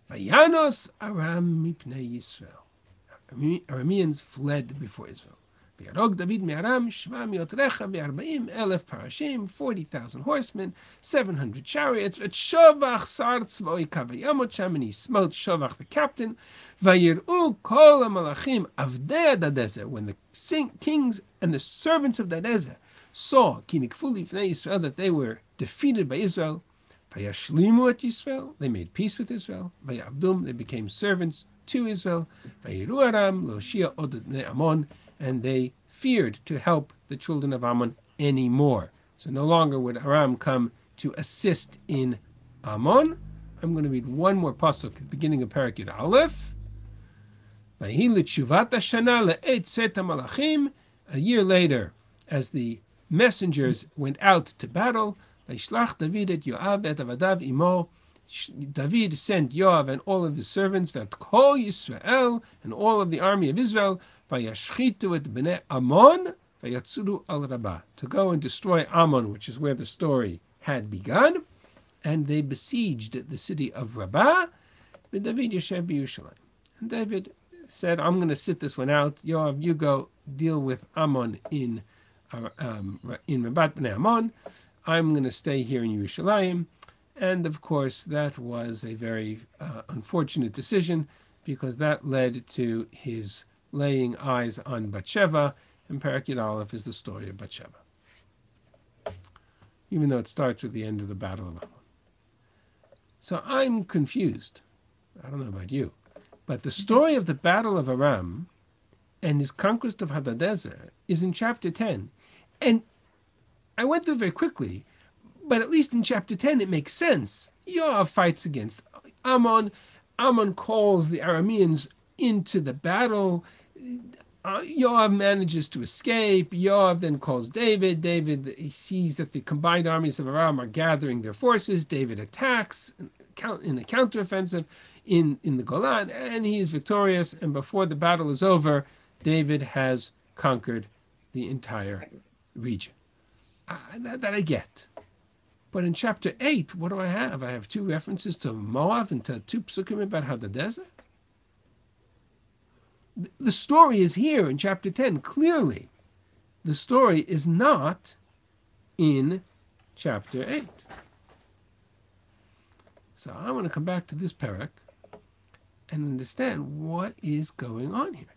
Vayanos Aram mipnei Yisrael. Arameans fled before Israel. V'yarog David me'aram shva miot recha ve'arba'im elef parashim, forty thousand horsemen, seven hundred chariots. V'shovach sar tzvoi kavayamot sham, and he smote Shovach the captain. Vayir'u kol ha'malachim avdei Hadadezer, when the kings and the servants of Hadadezer saw ki nikfu lifnei Yisrael, that they were defeated by Israel, vayashlimu et Yisrael, they made peace with Israel. Vayavdum, they became servants to Israel. Vayiru Aram loshia od bnei Ammon, and they feared to help the children of Ammon anymore. So no longer would Aram come to assist in Ammon. I'm going to read one more pasuk at the beginning of Parak Yud Aleph. Vahi l'tshuvat hashana le'et set malachim. A year later, as the messengers went out to battle, Vaishlach David et Yoav et avadav imo. David sent Yoav and all of his servants, Vet kol Yisrael, and all of the army of Israel, Vayashchitu et bnei Ammon, Vayatzuru al Rabbah, to go and destroy Ammon, which is where the story had begun. And they besieged the city of Rabbah. But David Yoshev b'Yerushalayim. And David said, I'm going to sit this one out. Yoav, you go deal with Ammon in uh, um, in Rabat bnei Ammon. I'm going to stay here in Yerushalayim. And of course, that was a very uh, unfortunate decision, because that led to his laying eyes on Bathsheba, and Parak Yud Aleph is the story of Bathsheba, even though it starts with the end of the Battle of Ammon. So I'm confused. I don't know about you, but the story of the Battle of Aram and his conquest of Hadadezer is in chapter ten. And I went through very quickly, but at least in chapter ten it makes sense. Yoav fights against Ammon. Ammon calls the Arameans into the battle. Uh, Yoav manages to escape. Yoav then calls David. David, he sees that the combined armies of Aram are gathering their forces. David attacks in the counteroffensive in, in the Golan, and he is victorious. And before the battle is over, David has conquered the entire region. Uh, that, that I get. But in chapter eight, what do I have? I have two references to Moab and to two psukim about Hadadezer. The story is here in chapter ten, clearly. The story is not in chapter eight. So I want to come back to this parak and understand what is going on here.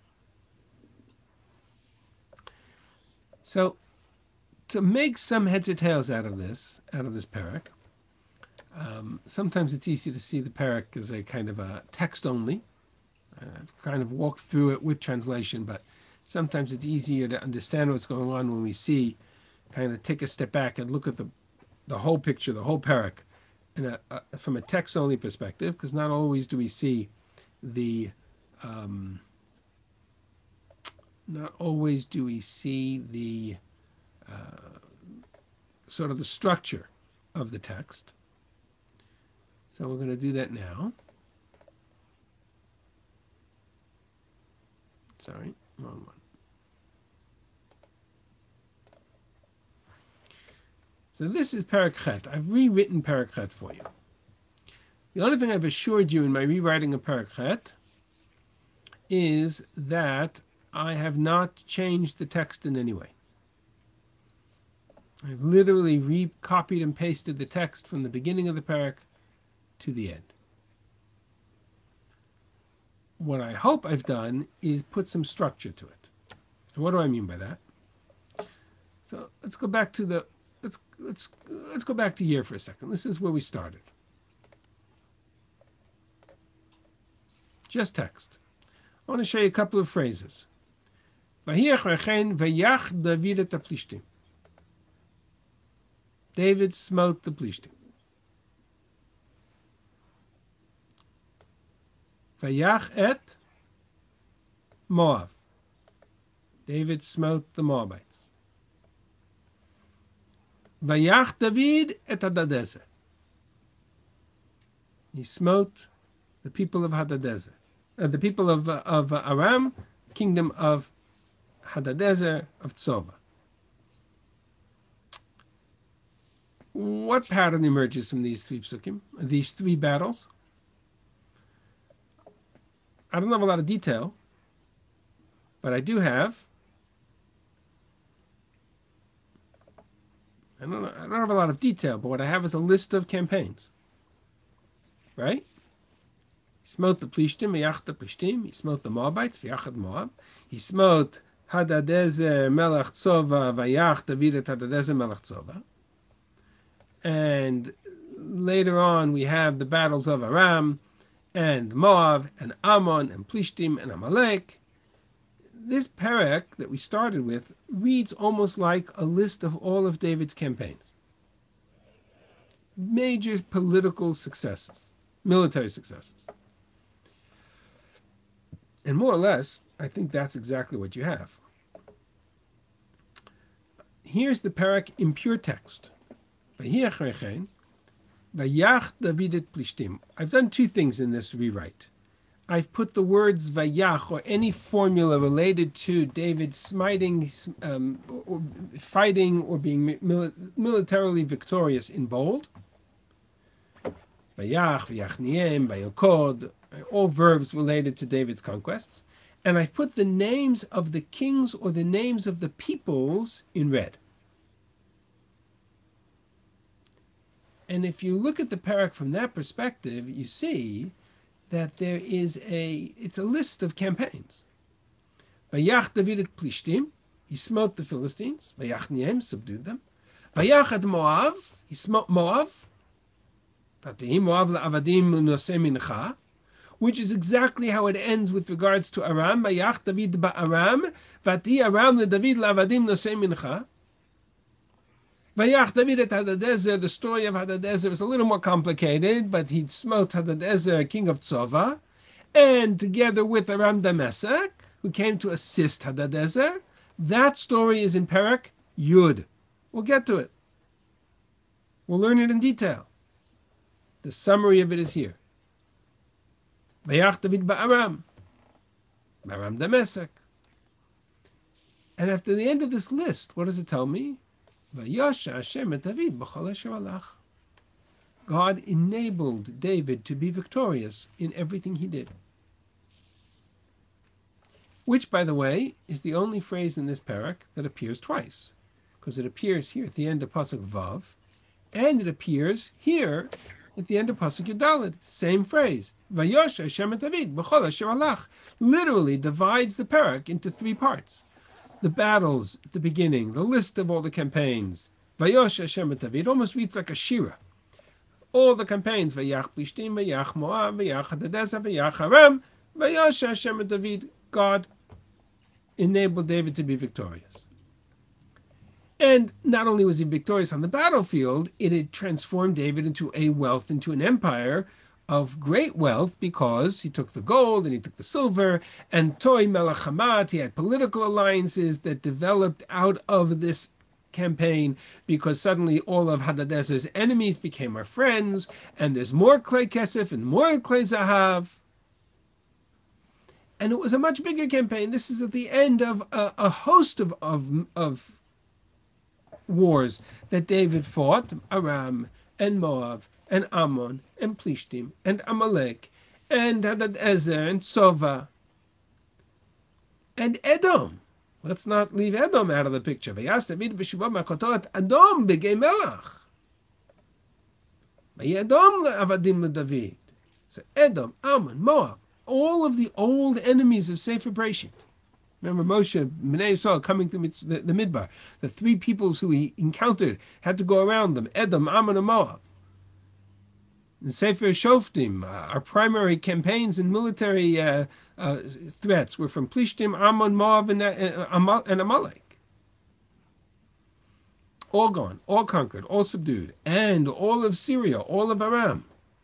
So, to make some heads or tails out of this, out of this parak, um, sometimes it's easy to see the parak as a kind of a text only. I've kind of walked through it with translation, but sometimes it's easier to understand what's going on when we see, kind of take a step back and look at the the whole picture, the whole parak, in a, a, from a text-only perspective, because not always do we see the, um, not always do we see the uh, sort of the structure of the text. So we're going to do that now. Sorry, wrong one. So this is Parak Chet. I've rewritten Parak Chet for you. The only thing I've assured you in my rewriting of Parak Chet is that I have not changed the text in any way. I've literally re-copied and pasted the text from the beginning of the parak to the end. What I hope I've done is put some structure to it. And what do I mean by that? So let's go back to the let's let's let's go back to here for a second. This is where we started. Just text. I want to show you a couple of phrases. Vayach David et Plishtim. David smote the Plishtim. Vayach et Moab. David smote the Moabites. Vayach David et Hadadezer. He smote the people of Hadadezer, uh, the people of uh, of uh, Aram, kingdom of Hadadezer of Tzova. What pattern emerges from these three psukim, these three battles? I don't have a lot of detail, but I do have don't, I don't have a lot of detail, but what I have is a list of campaigns. Right? He smote the Plishtim, v'yach the Plishtim. He smote the Moabites, v'yachad Moab. He smote Hadadezer melech Tzova, v'yach David et Hadadezer melech Tzova. And later on, we have the battles of Aram, and Moab, and Ammon, and Plishtim, and Amalek. This parak that we started with reads almost like a list of all of David's campaigns. Major political successes, military successes. And more or less, I think that's exactly what you have. Here's the parak in pure text. Vayach David et Plishtim. I've done two things in this rewrite. I've put the words Vayach, or any formula related to David smiting, um, or fighting, or being mil- militarily victorious in bold. Vayach, Vayachniem, Vayokod, all verbs related to David's conquests. And I've put the names of the kings or the names of the peoples in red. And if you look at the parak from that perspective, you see that there is a, it's a list of campaigns. Vayach David et Plishtim, he smote the Philistines. Vayachniem, subdued them. Vayach ad Moav, he smote Moab. Vatihim Moav la'avadim nosei mincha, which is exactly how it ends with regards to Aram. Vayach David ba'Aram, vati Aram leDavid la'avadim nosei mincha. Vayach David et Hadadezer, the story of Hadadezer is a little more complicated, but he smote Hadadezer, king of Tzova, and together with Aram Damasek, who came to assist Hadadezer, that story is in Parak Yud. We'll get to it. We'll learn it in detail. The summary of it is here. Vayach David ba'Aram, Aram Damasek. And after the end of this list, what does it tell me? Vayosha Hashem et David b'chol asher alach. God enabled David to be victorious in everything he did. Which, by the way, is the only phrase in this parak that appears twice, because it appears here at the end of Pasuk Vav, and it appears here at the end of Pasuk Yudalid. Same phrase. Vayosha Hashem et David b'chol asher alach literally divides the parak into three parts. The battles at the beginning, the list of all the campaigns. Vayosha Hashem et David almost reads like a shira. All the campaigns. Vayach Plishtim, Vayach Moab, Vayach Hadadezer, Vayach Aram, Vayosha Hashem et David. God enabled David to be victorious. And not only was he victorious on the battlefield, it had transformed David into a wealth, into an empire of great wealth, because he took the gold and he took the silver, and Toi Melech Hamat, he had political alliances that developed out of this campaign, because suddenly all of Hadadezer's enemies became our friends, and there's more clay kesef and more clay zahav. And it was a much bigger campaign. This is at the end of a, a host of, of, of wars that David fought, Aram and Moab, and Ammon, and Plishtim, and Amalek, and Hadadezer, and Sova, and Edom. Let's not leave Edom out of the picture. Vayas David b'shuvah makotot Edom b'gei melach. Vayedom le'avadim leDavid. So Edom, Ammon, Moab, all of the old enemies of Sefer Breshit. Remember Moshe, Bnei Yisrael coming through the, the Midbar. The three peoples who he encountered had to go around them, Edom, Ammon, and Moab. In Sefer Shoftim, uh, our primary campaigns and military uh, uh, threats were from Plishtim, Ammon, Moab, and, uh, and Amalek. All gone, all conquered, all subdued, and all of Syria, all of Aram.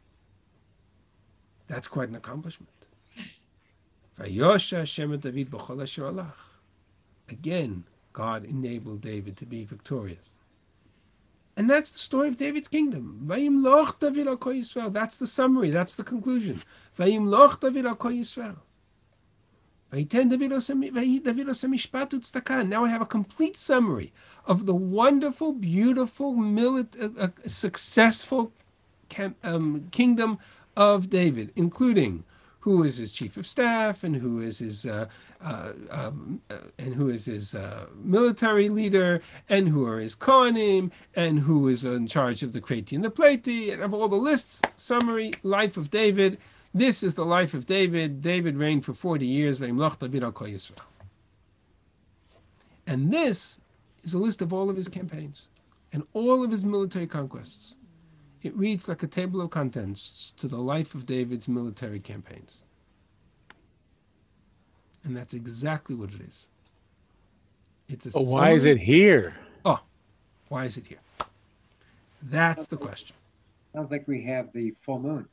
That's quite an accomplishment. Vayosha Hashem et David b'chol asher alach. Again, God enabled David to be victorious. And that's the story of David's kingdom. Vayimloch David al kol Yisrael. That's the summary. That's the conclusion. Vayimloch David al kol Yisrael. Vayiten David osem mishpat utzedakah. Now I have a complete summary of the wonderful, beautiful, milit- uh, uh, successful cam- um, kingdom of David, including who is his chief of staff and who is his uh, uh, um, uh, and who is his uh, military leader and who are his kohanim and who is in charge of the kreti and the pleti, and of all the lists. Summary: life of David. This is the life of David. David reigned for forty years. Vayimloch David al kol Yisrael. And this is a list of all of his campaigns and all of his military conquests. It reads like a table of contents to the life of David's military campaigns. And that's exactly what it is. It's a But why is summary- it here? Oh, why is it here? That's the question, Sounds like we have the full moon.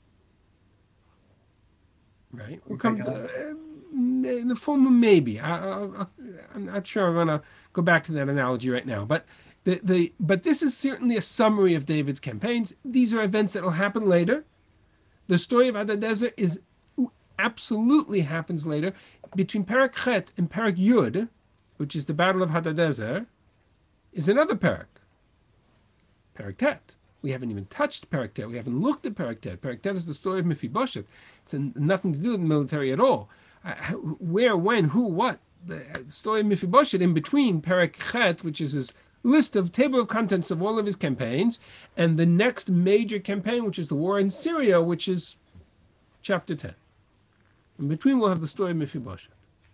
right? We'll Okay, come got to, uh, in the form maybe. I, I, I, I'm not sure I'm going to go back to that analogy right now, but the, the but this is certainly a summary of David's campaigns. These are events that will happen later. The story of Hadadezer is absolutely happens later. Between Parak Chet and Parak Yud, which is the Battle of Hadadezer, is another Parak. Parak Tet. We haven't even touched Parak Tet. We haven't looked at Parak Tet. Parak Tet is the story of Mephibosheth. It's an, nothing to do with the military at all. Uh, where, when, who, what. The story of Mephibosheth in between Parak Chet, which is his list of table of contents of all of his campaigns, and the next major campaign, which is the war in Syria, which is chapter ten. In between, we'll have the story of Mephibosheth.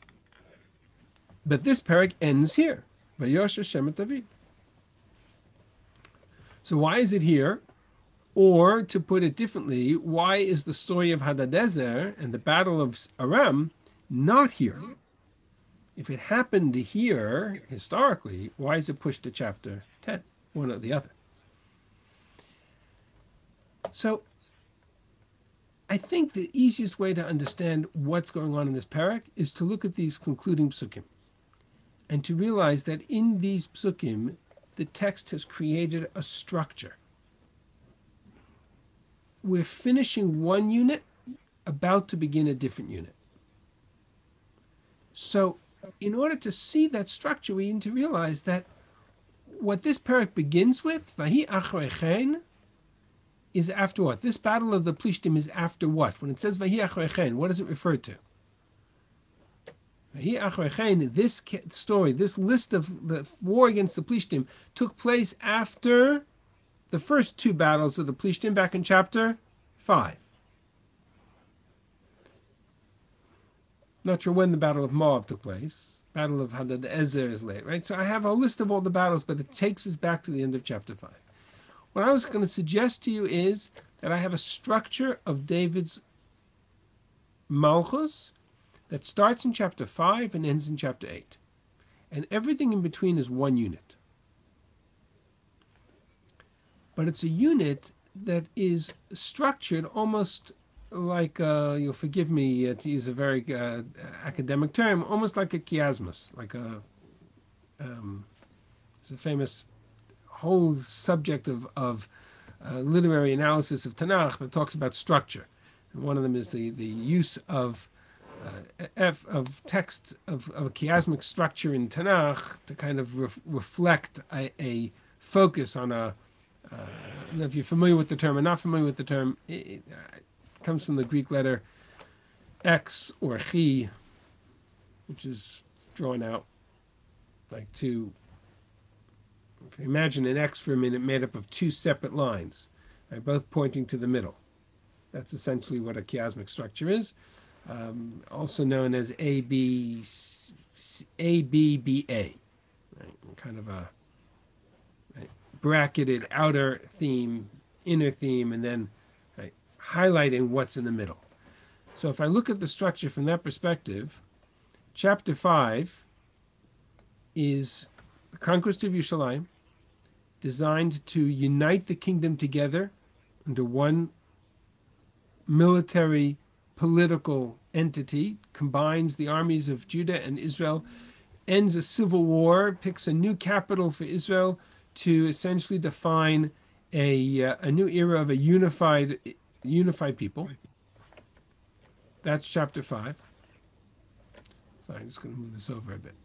But this parak ends here. Vayosh Hashem et David. So why is it here? Or, to put it differently, why is the story of Hadadezer and the Battle of Aram not here? If it happened here, historically, why is it pushed to chapter ten? One or the other. So, I think the easiest way to understand what's going on in this parak is to look at these concluding psukim and to realize that in these psukim, the text has created a structure. We're finishing one unit, about to begin a different unit. So, in order to see that structure, we need to realize that what this parak begins with, Vahi Achrechen, is after what? This battle of the Plishtim is after what? When it says Vahi Achrechen, what does it refer to? Vahi Achrechen, this story, this list of the war against the Plishtim took place after the first two battles of the Plishtim back in chapter five. Not sure when the Battle of Moab took place. Battle of Hadadezer is late, right? So I have a list of all the battles, but it takes us back to the end of chapter five. What I was going to suggest to you is that I have a structure of David's Malchus that starts in chapter five and ends in chapter eight. And everything in between is one unit. But it's a unit that is structured almost like, uh, you'll forgive me uh, to use a very uh, academic term, almost like a chiasmus, like a, um, it's a famous whole subject of, of uh, literary analysis of Tanakh that talks about structure. And one of them is the, the use of uh, F, of text of, of a chiasmic structure in Tanakh to kind of ref, reflect a, a focus on a, uh, I don't know if you're familiar with the term or not familiar with the term, it, it comes from the Greek letter X or chi, which is drawn out like two. If you imagine an X for a minute made up of two separate lines, right, both pointing to the middle. That's essentially what a chiasmic structure is, um, also known as A B A B B A, right? Kind of a right, bracketed outer theme, inner theme, and then right, highlighting what's in the middle. So if I look at the structure from that perspective, chapter five is the conquest of Yerushalayim, designed to unite the kingdom together under one military political entity, combines the armies of Judah and Israel, ends a civil war, picks a new capital for Israel to essentially define a uh, a new era of a unified unified people. That's chapter five. Sorry, I'm just going to move this over a bit.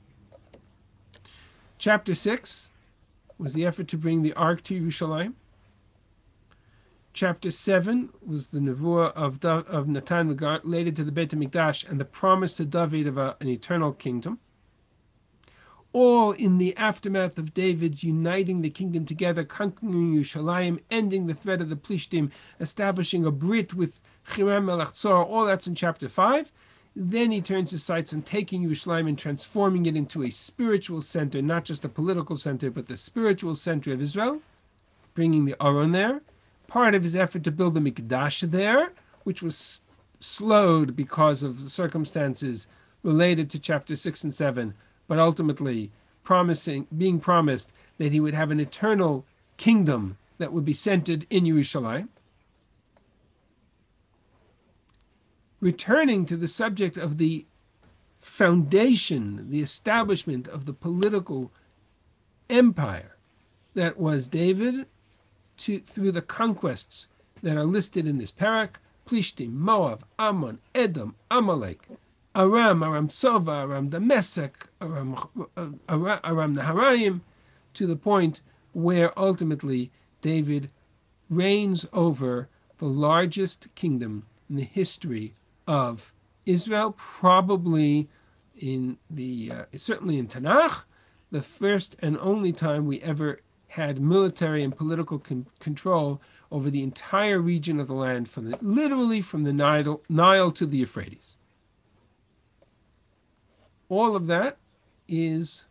Chapter six was the effort to bring the Ark to Yerushalayim. Chapter seven was the nevuah of, Da- of Natan related to the Beit HaMikdash and the promise to David of a, an eternal kingdom. All in the aftermath of David's uniting the kingdom together, conquering Yerushalayim, ending the threat of the Plishtim, establishing a Brit with Hiram Melech Tzor. All that's in chapter five. Then he turns his sights on taking Yerushalayim and transforming it into a spiritual center, not just a political center, but the spiritual center of Israel, bringing the Aron there. Part of his effort to build the Mikdash there, which was slowed because of the circumstances related to chapter six and seven, but ultimately promising, being promised that he would have an eternal kingdom that would be centered in Yerushalayim. Returning to the subject of the foundation, the establishment of the political empire that was David, to, through the conquests that are listed in this parak: Plishtim, Moab, Ammon, Edom, Amalek, Aram, Aram Sova, Aram Damasek, Aram, Aram, Aram Naharaim, to the point where ultimately David reigns over the largest kingdom in the history of Israel, probably in the, uh, certainly in Tanakh, the first and only time we ever had military and political con- control over the entire region of the land, from the, literally from the Nile, Nile to the Euphrates. All of that is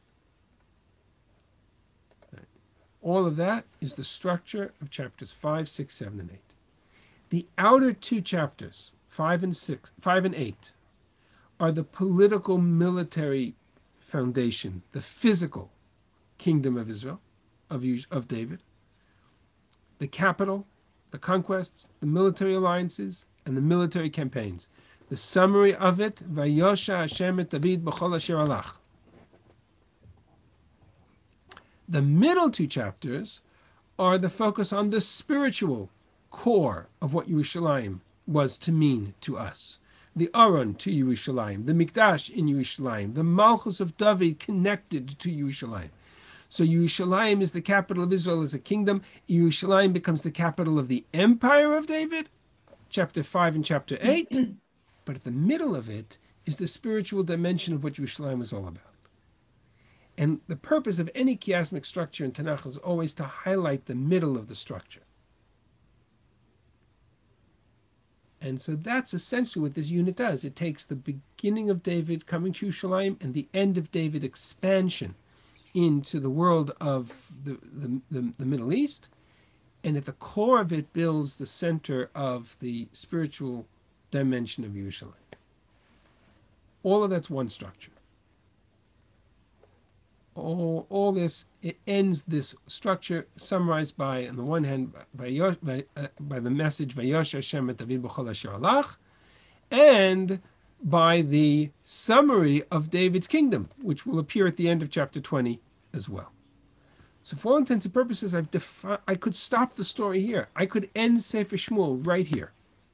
all of that is the structure of chapters five, six, seven, and eight. The outer two chapters, five and six, five and eight, are the political military foundation, the physical kingdom of Israel, of, of David, the capital, the conquests, the military alliances, and the military campaigns. The summary of it: Vayosha Hashem et David b'chol asher alach. The middle two chapters are the focus on the spiritual core of what Yerushalayim was to mean to us. The Aron to Yerushalayim, the Mikdash in Yerushalayim, the Malchus of David connected to Yerushalayim. So Yerushalayim is the capital of Israel as a kingdom. Yerushalayim becomes the capital of the empire of David, chapter five and chapter eight. But at the middle of it is the spiritual dimension of what Yerushalayim is all about. And the purpose of any chiasmic structure in Tanakh is always to highlight the middle of the structure. And so that's essentially what this unit does. It takes the beginning of David coming to Yerushalayim and the end of David expansion into the world of the, the, the, the Middle East, and at the core of it builds the center of the spiritual dimension of Yerushalayim. All of that's one structure. All, all this, it ends this structure summarized by, on the one hand, by, by, uh, by the message, Vayosh Hashem et David b'chol asher alach, and by the summary of David's kingdom, which will appear at the end of chapter twenty as well. So for all intents and purposes, I've defi- I could stop the story here. I could end Sefer Shmuel right here.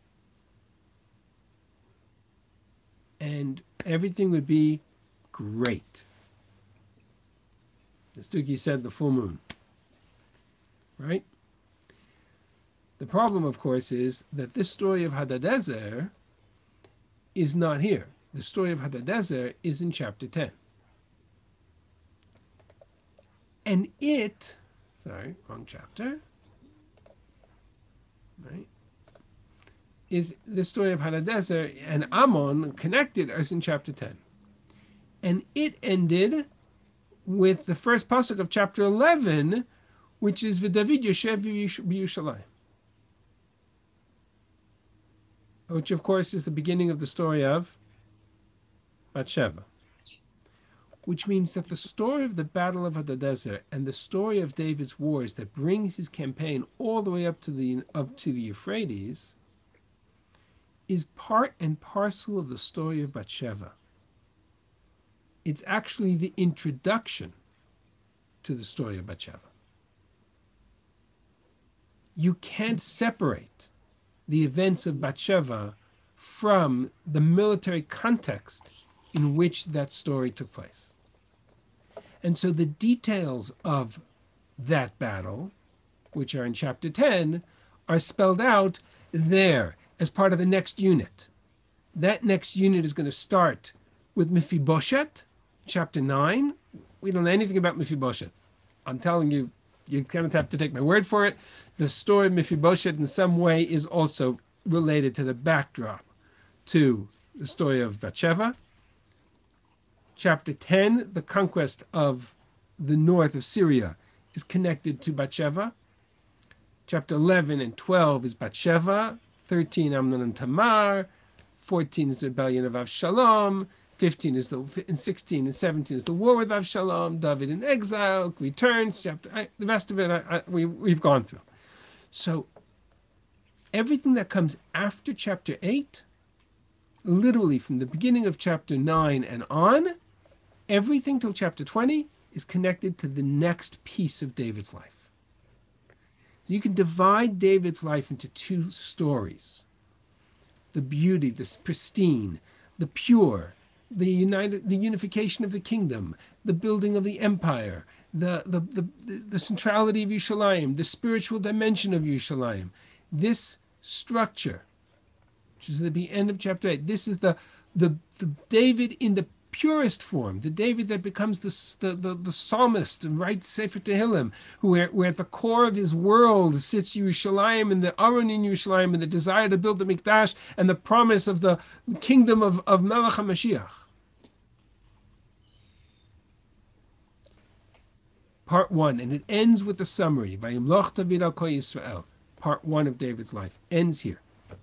And everything would be great. As Duki said, the full moon. Right? The problem, of course, is that this story of Hadadezer is not here. The story of Hadadezer is in chapter ten. And it, sorry, wrong chapter, right, is the story of Hadadezer and Ammon connected as in chapter ten. And it ended with the first pasuk of chapter eleven, which is V'David Yoshev b'Yerushalayim, which of course is the beginning of the story of Bathsheba, which means that the story of the Battle of Hadadezer and the story of David's wars that brings his campaign all the way up to the up to the Euphrates is part and parcel of the story of Bathsheba. It's actually the introduction to the story of Bathsheba. You can't separate the events of Bathsheba from the military context in which that story took place. And so the details of that battle, which are in chapter ten, are spelled out there as part of the next unit. That next unit is going to start with Mephibosheth, chapter nine. We don't know anything about Mephibosheth. I'm telling you, you kind of have to take my word for it. The story of Mephibosheth in some way is also related to the backdrop to the story of Bathsheba. Chapter ten, the conquest of the north of Syria, is connected to Bathsheba. Chapter eleven and twelve is Bathsheba. thirteen, Amnon and Tamar. fourteen is the rebellion of Avshalom. fifteen is the, and sixteen and seventeen is the war with Avshalom. David in exile, returns. Chapter, I, the rest of it I, I, we, we've gone through. So everything that comes after chapter eight, literally from the beginning of chapter nine and on, everything till chapter twenty is connected to the next piece of David's life. You can divide David's life into two stories. The beauty, the pristine, the pure, the united, the unification of the kingdom, the building of the empire, the, the, the, the centrality of Yerushalayim, the spiritual dimension of Yerushalayim. This structure, which is at the end of chapter eight, this is the, the, the David in the purest form, the David that becomes the, the, the, the psalmist and writes Sefer Tehillim, who where, where at the core of his world sits Yerushalayim and the Aron in Yerushalayim and the desire to build the Mikdash and the promise of the kingdom of, of Melech HaMashiach. Part one, and it ends with the summary by Vayimloch David al Kol Yisrael. Part one of David's life ends here.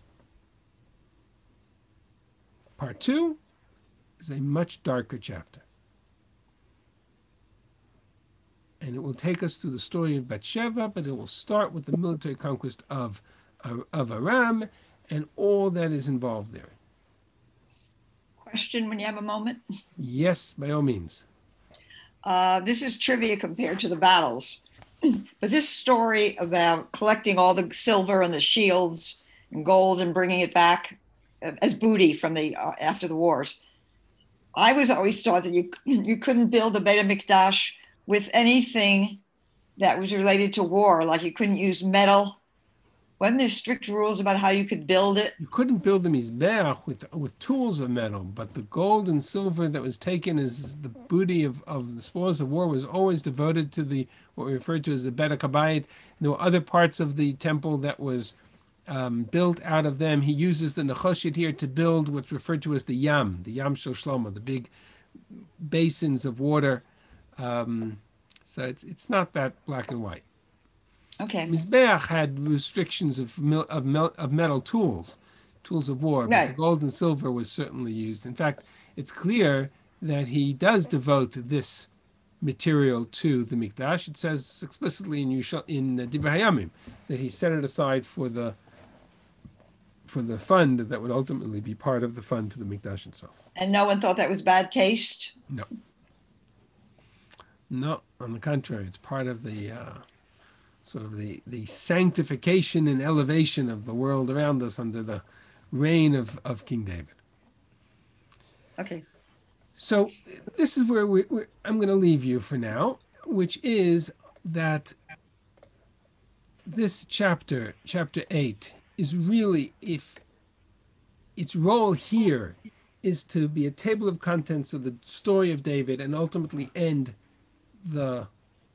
Part two is a much darker chapter. And it will take us through the story of Bathsheba, but it will start with the military conquest of, of Aram and all that is involved there. Question when you have a moment. Yes, by all means. Uh, this is trivia compared to the battles. But this story about collecting all the silver and the shields and gold and bringing it back as booty from the uh, after the wars, I was always taught that you you couldn't build a Beit HaMikdash with anything that was related to war, like you couldn't use metal. Wasn't there strict rules about how you could build it? You couldn't build the Mizbeach with with tools of metal, but the gold and silver that was taken as the booty of, of the spoils of war was always devoted to the what we refer to as the Beit HaKabayit. There were other parts of the temple that was um, built out of them. He uses the Nechoshit here to build what's referred to as the Yam, the Yam Shel Shlomo, the big basins of water. Um, so it's it's not that black and white. Okay. Mizbeach had restrictions of mil, of, mel, of metal tools, tools of war, but Right. the gold and silver was certainly used. In fact, it's clear that he does devote this material to the Mikdash. It says explicitly in Yushal, in uh, Divrei Hayamim that he set it aside for the for the fund that would ultimately be part of the fund for the Mikdash itself. And no one thought that was bad taste? No. No, on the contrary, it's part of the uh, sort of the, the sanctification and elevation of the world around us under the reign of, of King David. Okay. So this is where we, we're, I'm going to leave you for now, which is that this chapter, chapter eight, is really, if its role here is to be a table of contents of the story of David and ultimately end the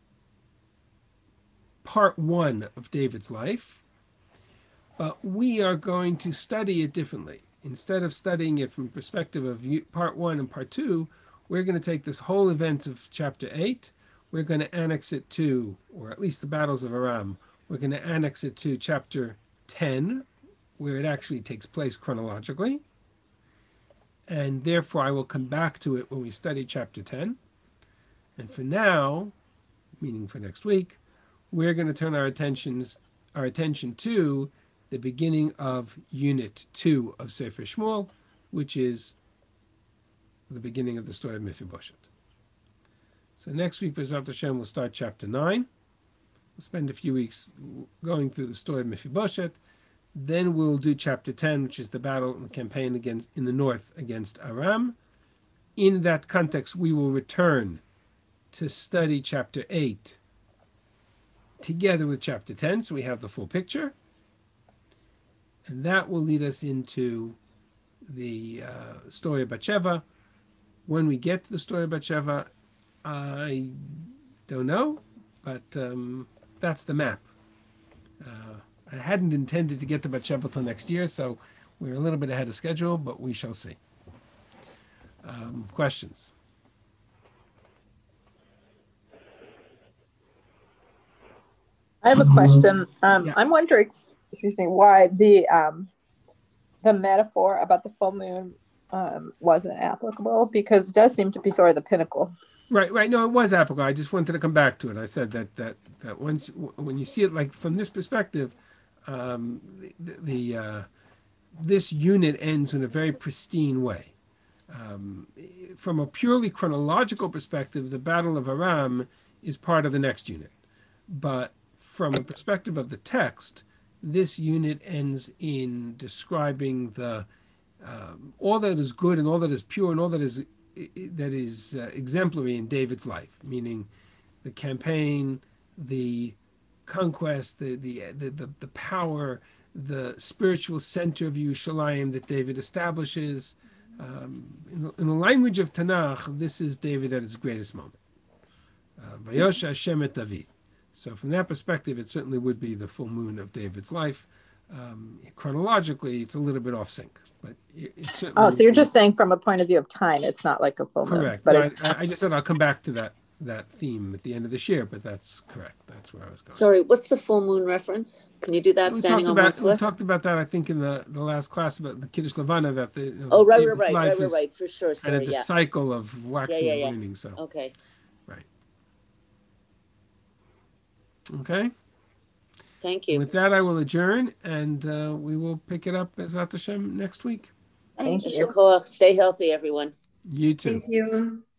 part one of David's life, but we are going to study it differently. Instead of studying it from the perspective of part one and part two, we're going to take this whole event of chapter eight, we're going to annex it to, or at least the battles of Aram, we're going to annex it to chapter ten, where it actually takes place chronologically, and therefore I will come back to it when we study chapter ten. And for now, meaning for next week, we're going to turn our attentions our attention to the beginning of Unit two of Sefer Shmuel, which is the beginning of the story of Mephibosheth. So next week, B'ezrat Hashem, we'll start chapter nine. We'll spend a few weeks going through the story of Mephibosheth. Then we'll do chapter ten, which is the battle and the campaign against in the north against Aram. In that context, we will return to study chapter eight together with chapter ten, so we have the full picture. And that will lead us into the uh, story of Bathsheba. When we get to the story of Bathsheba, I don't know, but um, that's the map. Uh, I hadn't intended to get to Bathsheba till next year, so we're a little bit ahead of schedule, but we shall see. Um, questions? I have a question. Um, Yeah. I'm wondering, excuse me, why the um, the metaphor about the full moon um, wasn't applicable, because it does seem to be sort of the pinnacle. Right, right. No, it was applicable. I just wanted to come back to it. I said that that that once when you see it like from this perspective, um, the, the uh, this unit ends in a very pristine way. Um, from a purely chronological perspective, the Battle of Aram is part of the next unit, but from a perspective of the text, this unit ends in describing the um, all that is good and all that is pure and all that is that is uh, exemplary in David's life, meaning the campaign, the conquest, the the the the, the power, the spiritual center of Yerushalayim that David establishes. Um, in, the, in the language of Tanakh, this is David at his greatest moment. Vayosha Hashem et David. So from that perspective, it certainly would be the full moon of David's life. Um, chronologically, it's a little bit off sync, but it, it certainly. Oh, so you're would be- just saying from a point of view of time, it's not like a full moon. Correct. But No, it's, I, I just said I'll come back to that that theme at the end of this year, but that's correct. That's where I was going. Sorry, what's the full moon reference? Can you do that we standing talked on about one we foot? talked about that I think in the, the last class about the Kiddush Levana that the you know, Oh, right, right, David's right, life right, right, is right, for sure. kind Sorry, of the yeah. cycle of waxing yeah, and yeah. waning. So Okay. okay. Thank you. With that, I will adjourn, and uh, we will pick it up as Hashem next week. Thank יישר you. כוח. Stay healthy, everyone. You too. Thank you.